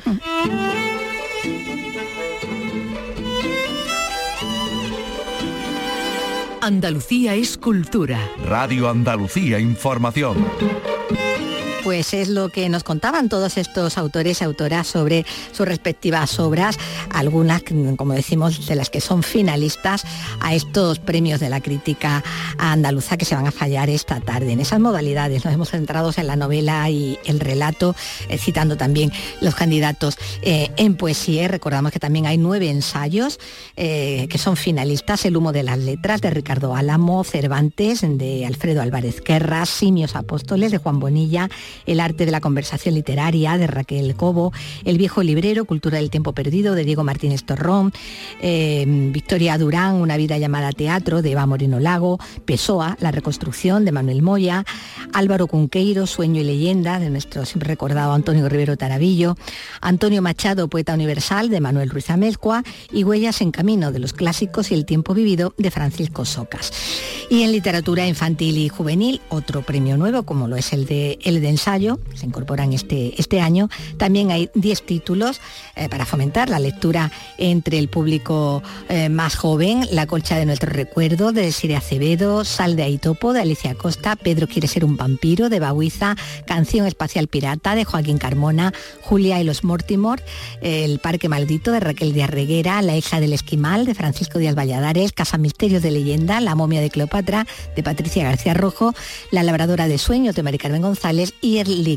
Andalucía es cultura. Radio Andalucía Información. Pues es lo que nos contaban todos estos autores y autoras sobre sus respectivas obras, algunas, como decimos, de las que son finalistas a estos premios de la crítica andaluza que se van a fallar esta tarde. En esas modalidades nos hemos centrado en la novela y el relato, citando también los candidatos en poesía. Recordamos que también hay 9 ensayos que son finalistas: El humo de las letras, de Ricardo Álamo; Cervantes, de Alfredo Álvarez Guerra; Simios Apóstoles, de Juan Bonilla; El arte de la conversación literaria, de Raquel Cobo; El viejo librero, Cultura del tiempo perdido, de Diego Martínez Torrón; Victoria Durán, Una vida llamada teatro, de Eva Moreno Lago; Pessoa, La reconstrucción, de Manuel Moya; Álvaro Cunqueiro, Sueño y leyenda, de nuestro siempre recordado Antonio Rivero Tarabillo; Antonio Machado, Poeta universal, de Manuel Ruiz Amezcua; y Huellas en camino, de los clásicos y el tiempo vivido, de Francisco Socas. Y en literatura infantil y juvenil, otro premio nuevo, como lo es el de ensayo, se incorporan este año. También hay 10 títulos para fomentar la lectura entre el público más joven: La colcha de nuestro recuerdo, de Desiree Acevedo; Sal de Aitopo, de Alicia Costa; Pedro quiere ser un vampiro, de Babuiza; Canción espacial pirata, de Joaquín Carmona; Julia y los Mortimor; El parque maldito, de Raquel Díaz Reguera; La hija del esquimal, de Francisco Díaz Valladares; Casamisterios de leyenda, La momia de Cleopatra, de Patricia García Rojo; La labradora de sueños, de Mari Carmen González; y El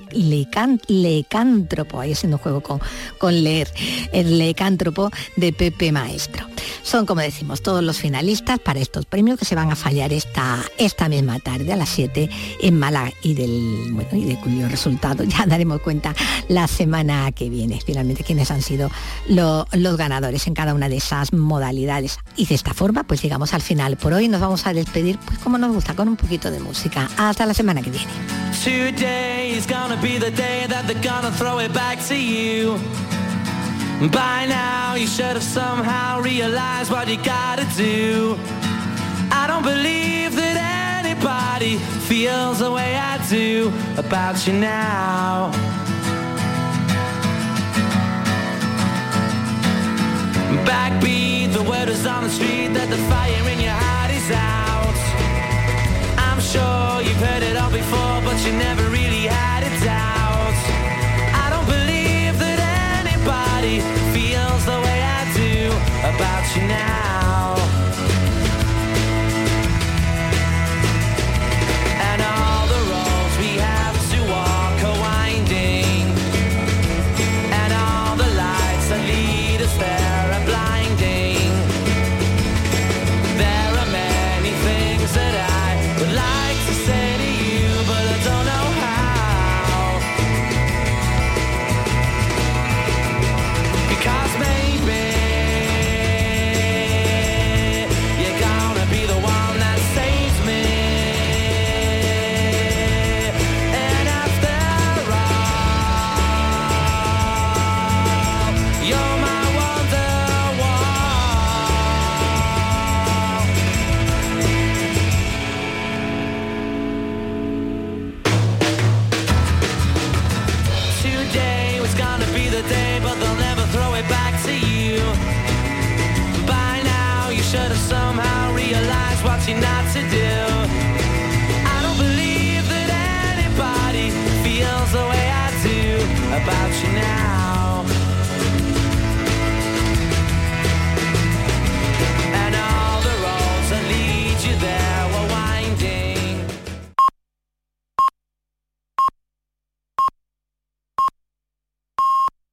lecántropo, ahí haciendo un juego con leer, El lecántropo, de Pepe Maestro. Son, como decimos, todos los finalistas para estos premios que se van a fallar esta misma tarde a las 7 en Málaga, y de cuyo resultado ya daremos cuenta la semana que viene, finalmente, quiénes han sido los ganadores en cada una de esas modalidades. Y de esta forma pues llegamos al final. Por hoy nos vamos a despedir, pues como nos gusta, con un poquito de música. Hasta la semana que viene. Today is gonna be the day that they're gonna throw it back to you. By now you should have somehow realized what you gotta do. I don't believe that anybody feels the way I do about you now. Backbeat, the word is on the street that the fire in your heart is out. I'm sure you've heard it all before, but you never really had a doubt. I don't believe that anybody feels the way I do about you now. And all the roads we have to walk are winding, and all the lights that lead us there are blinding. There are taught you not to do. I don't believe that anybody feels the way I do about you now.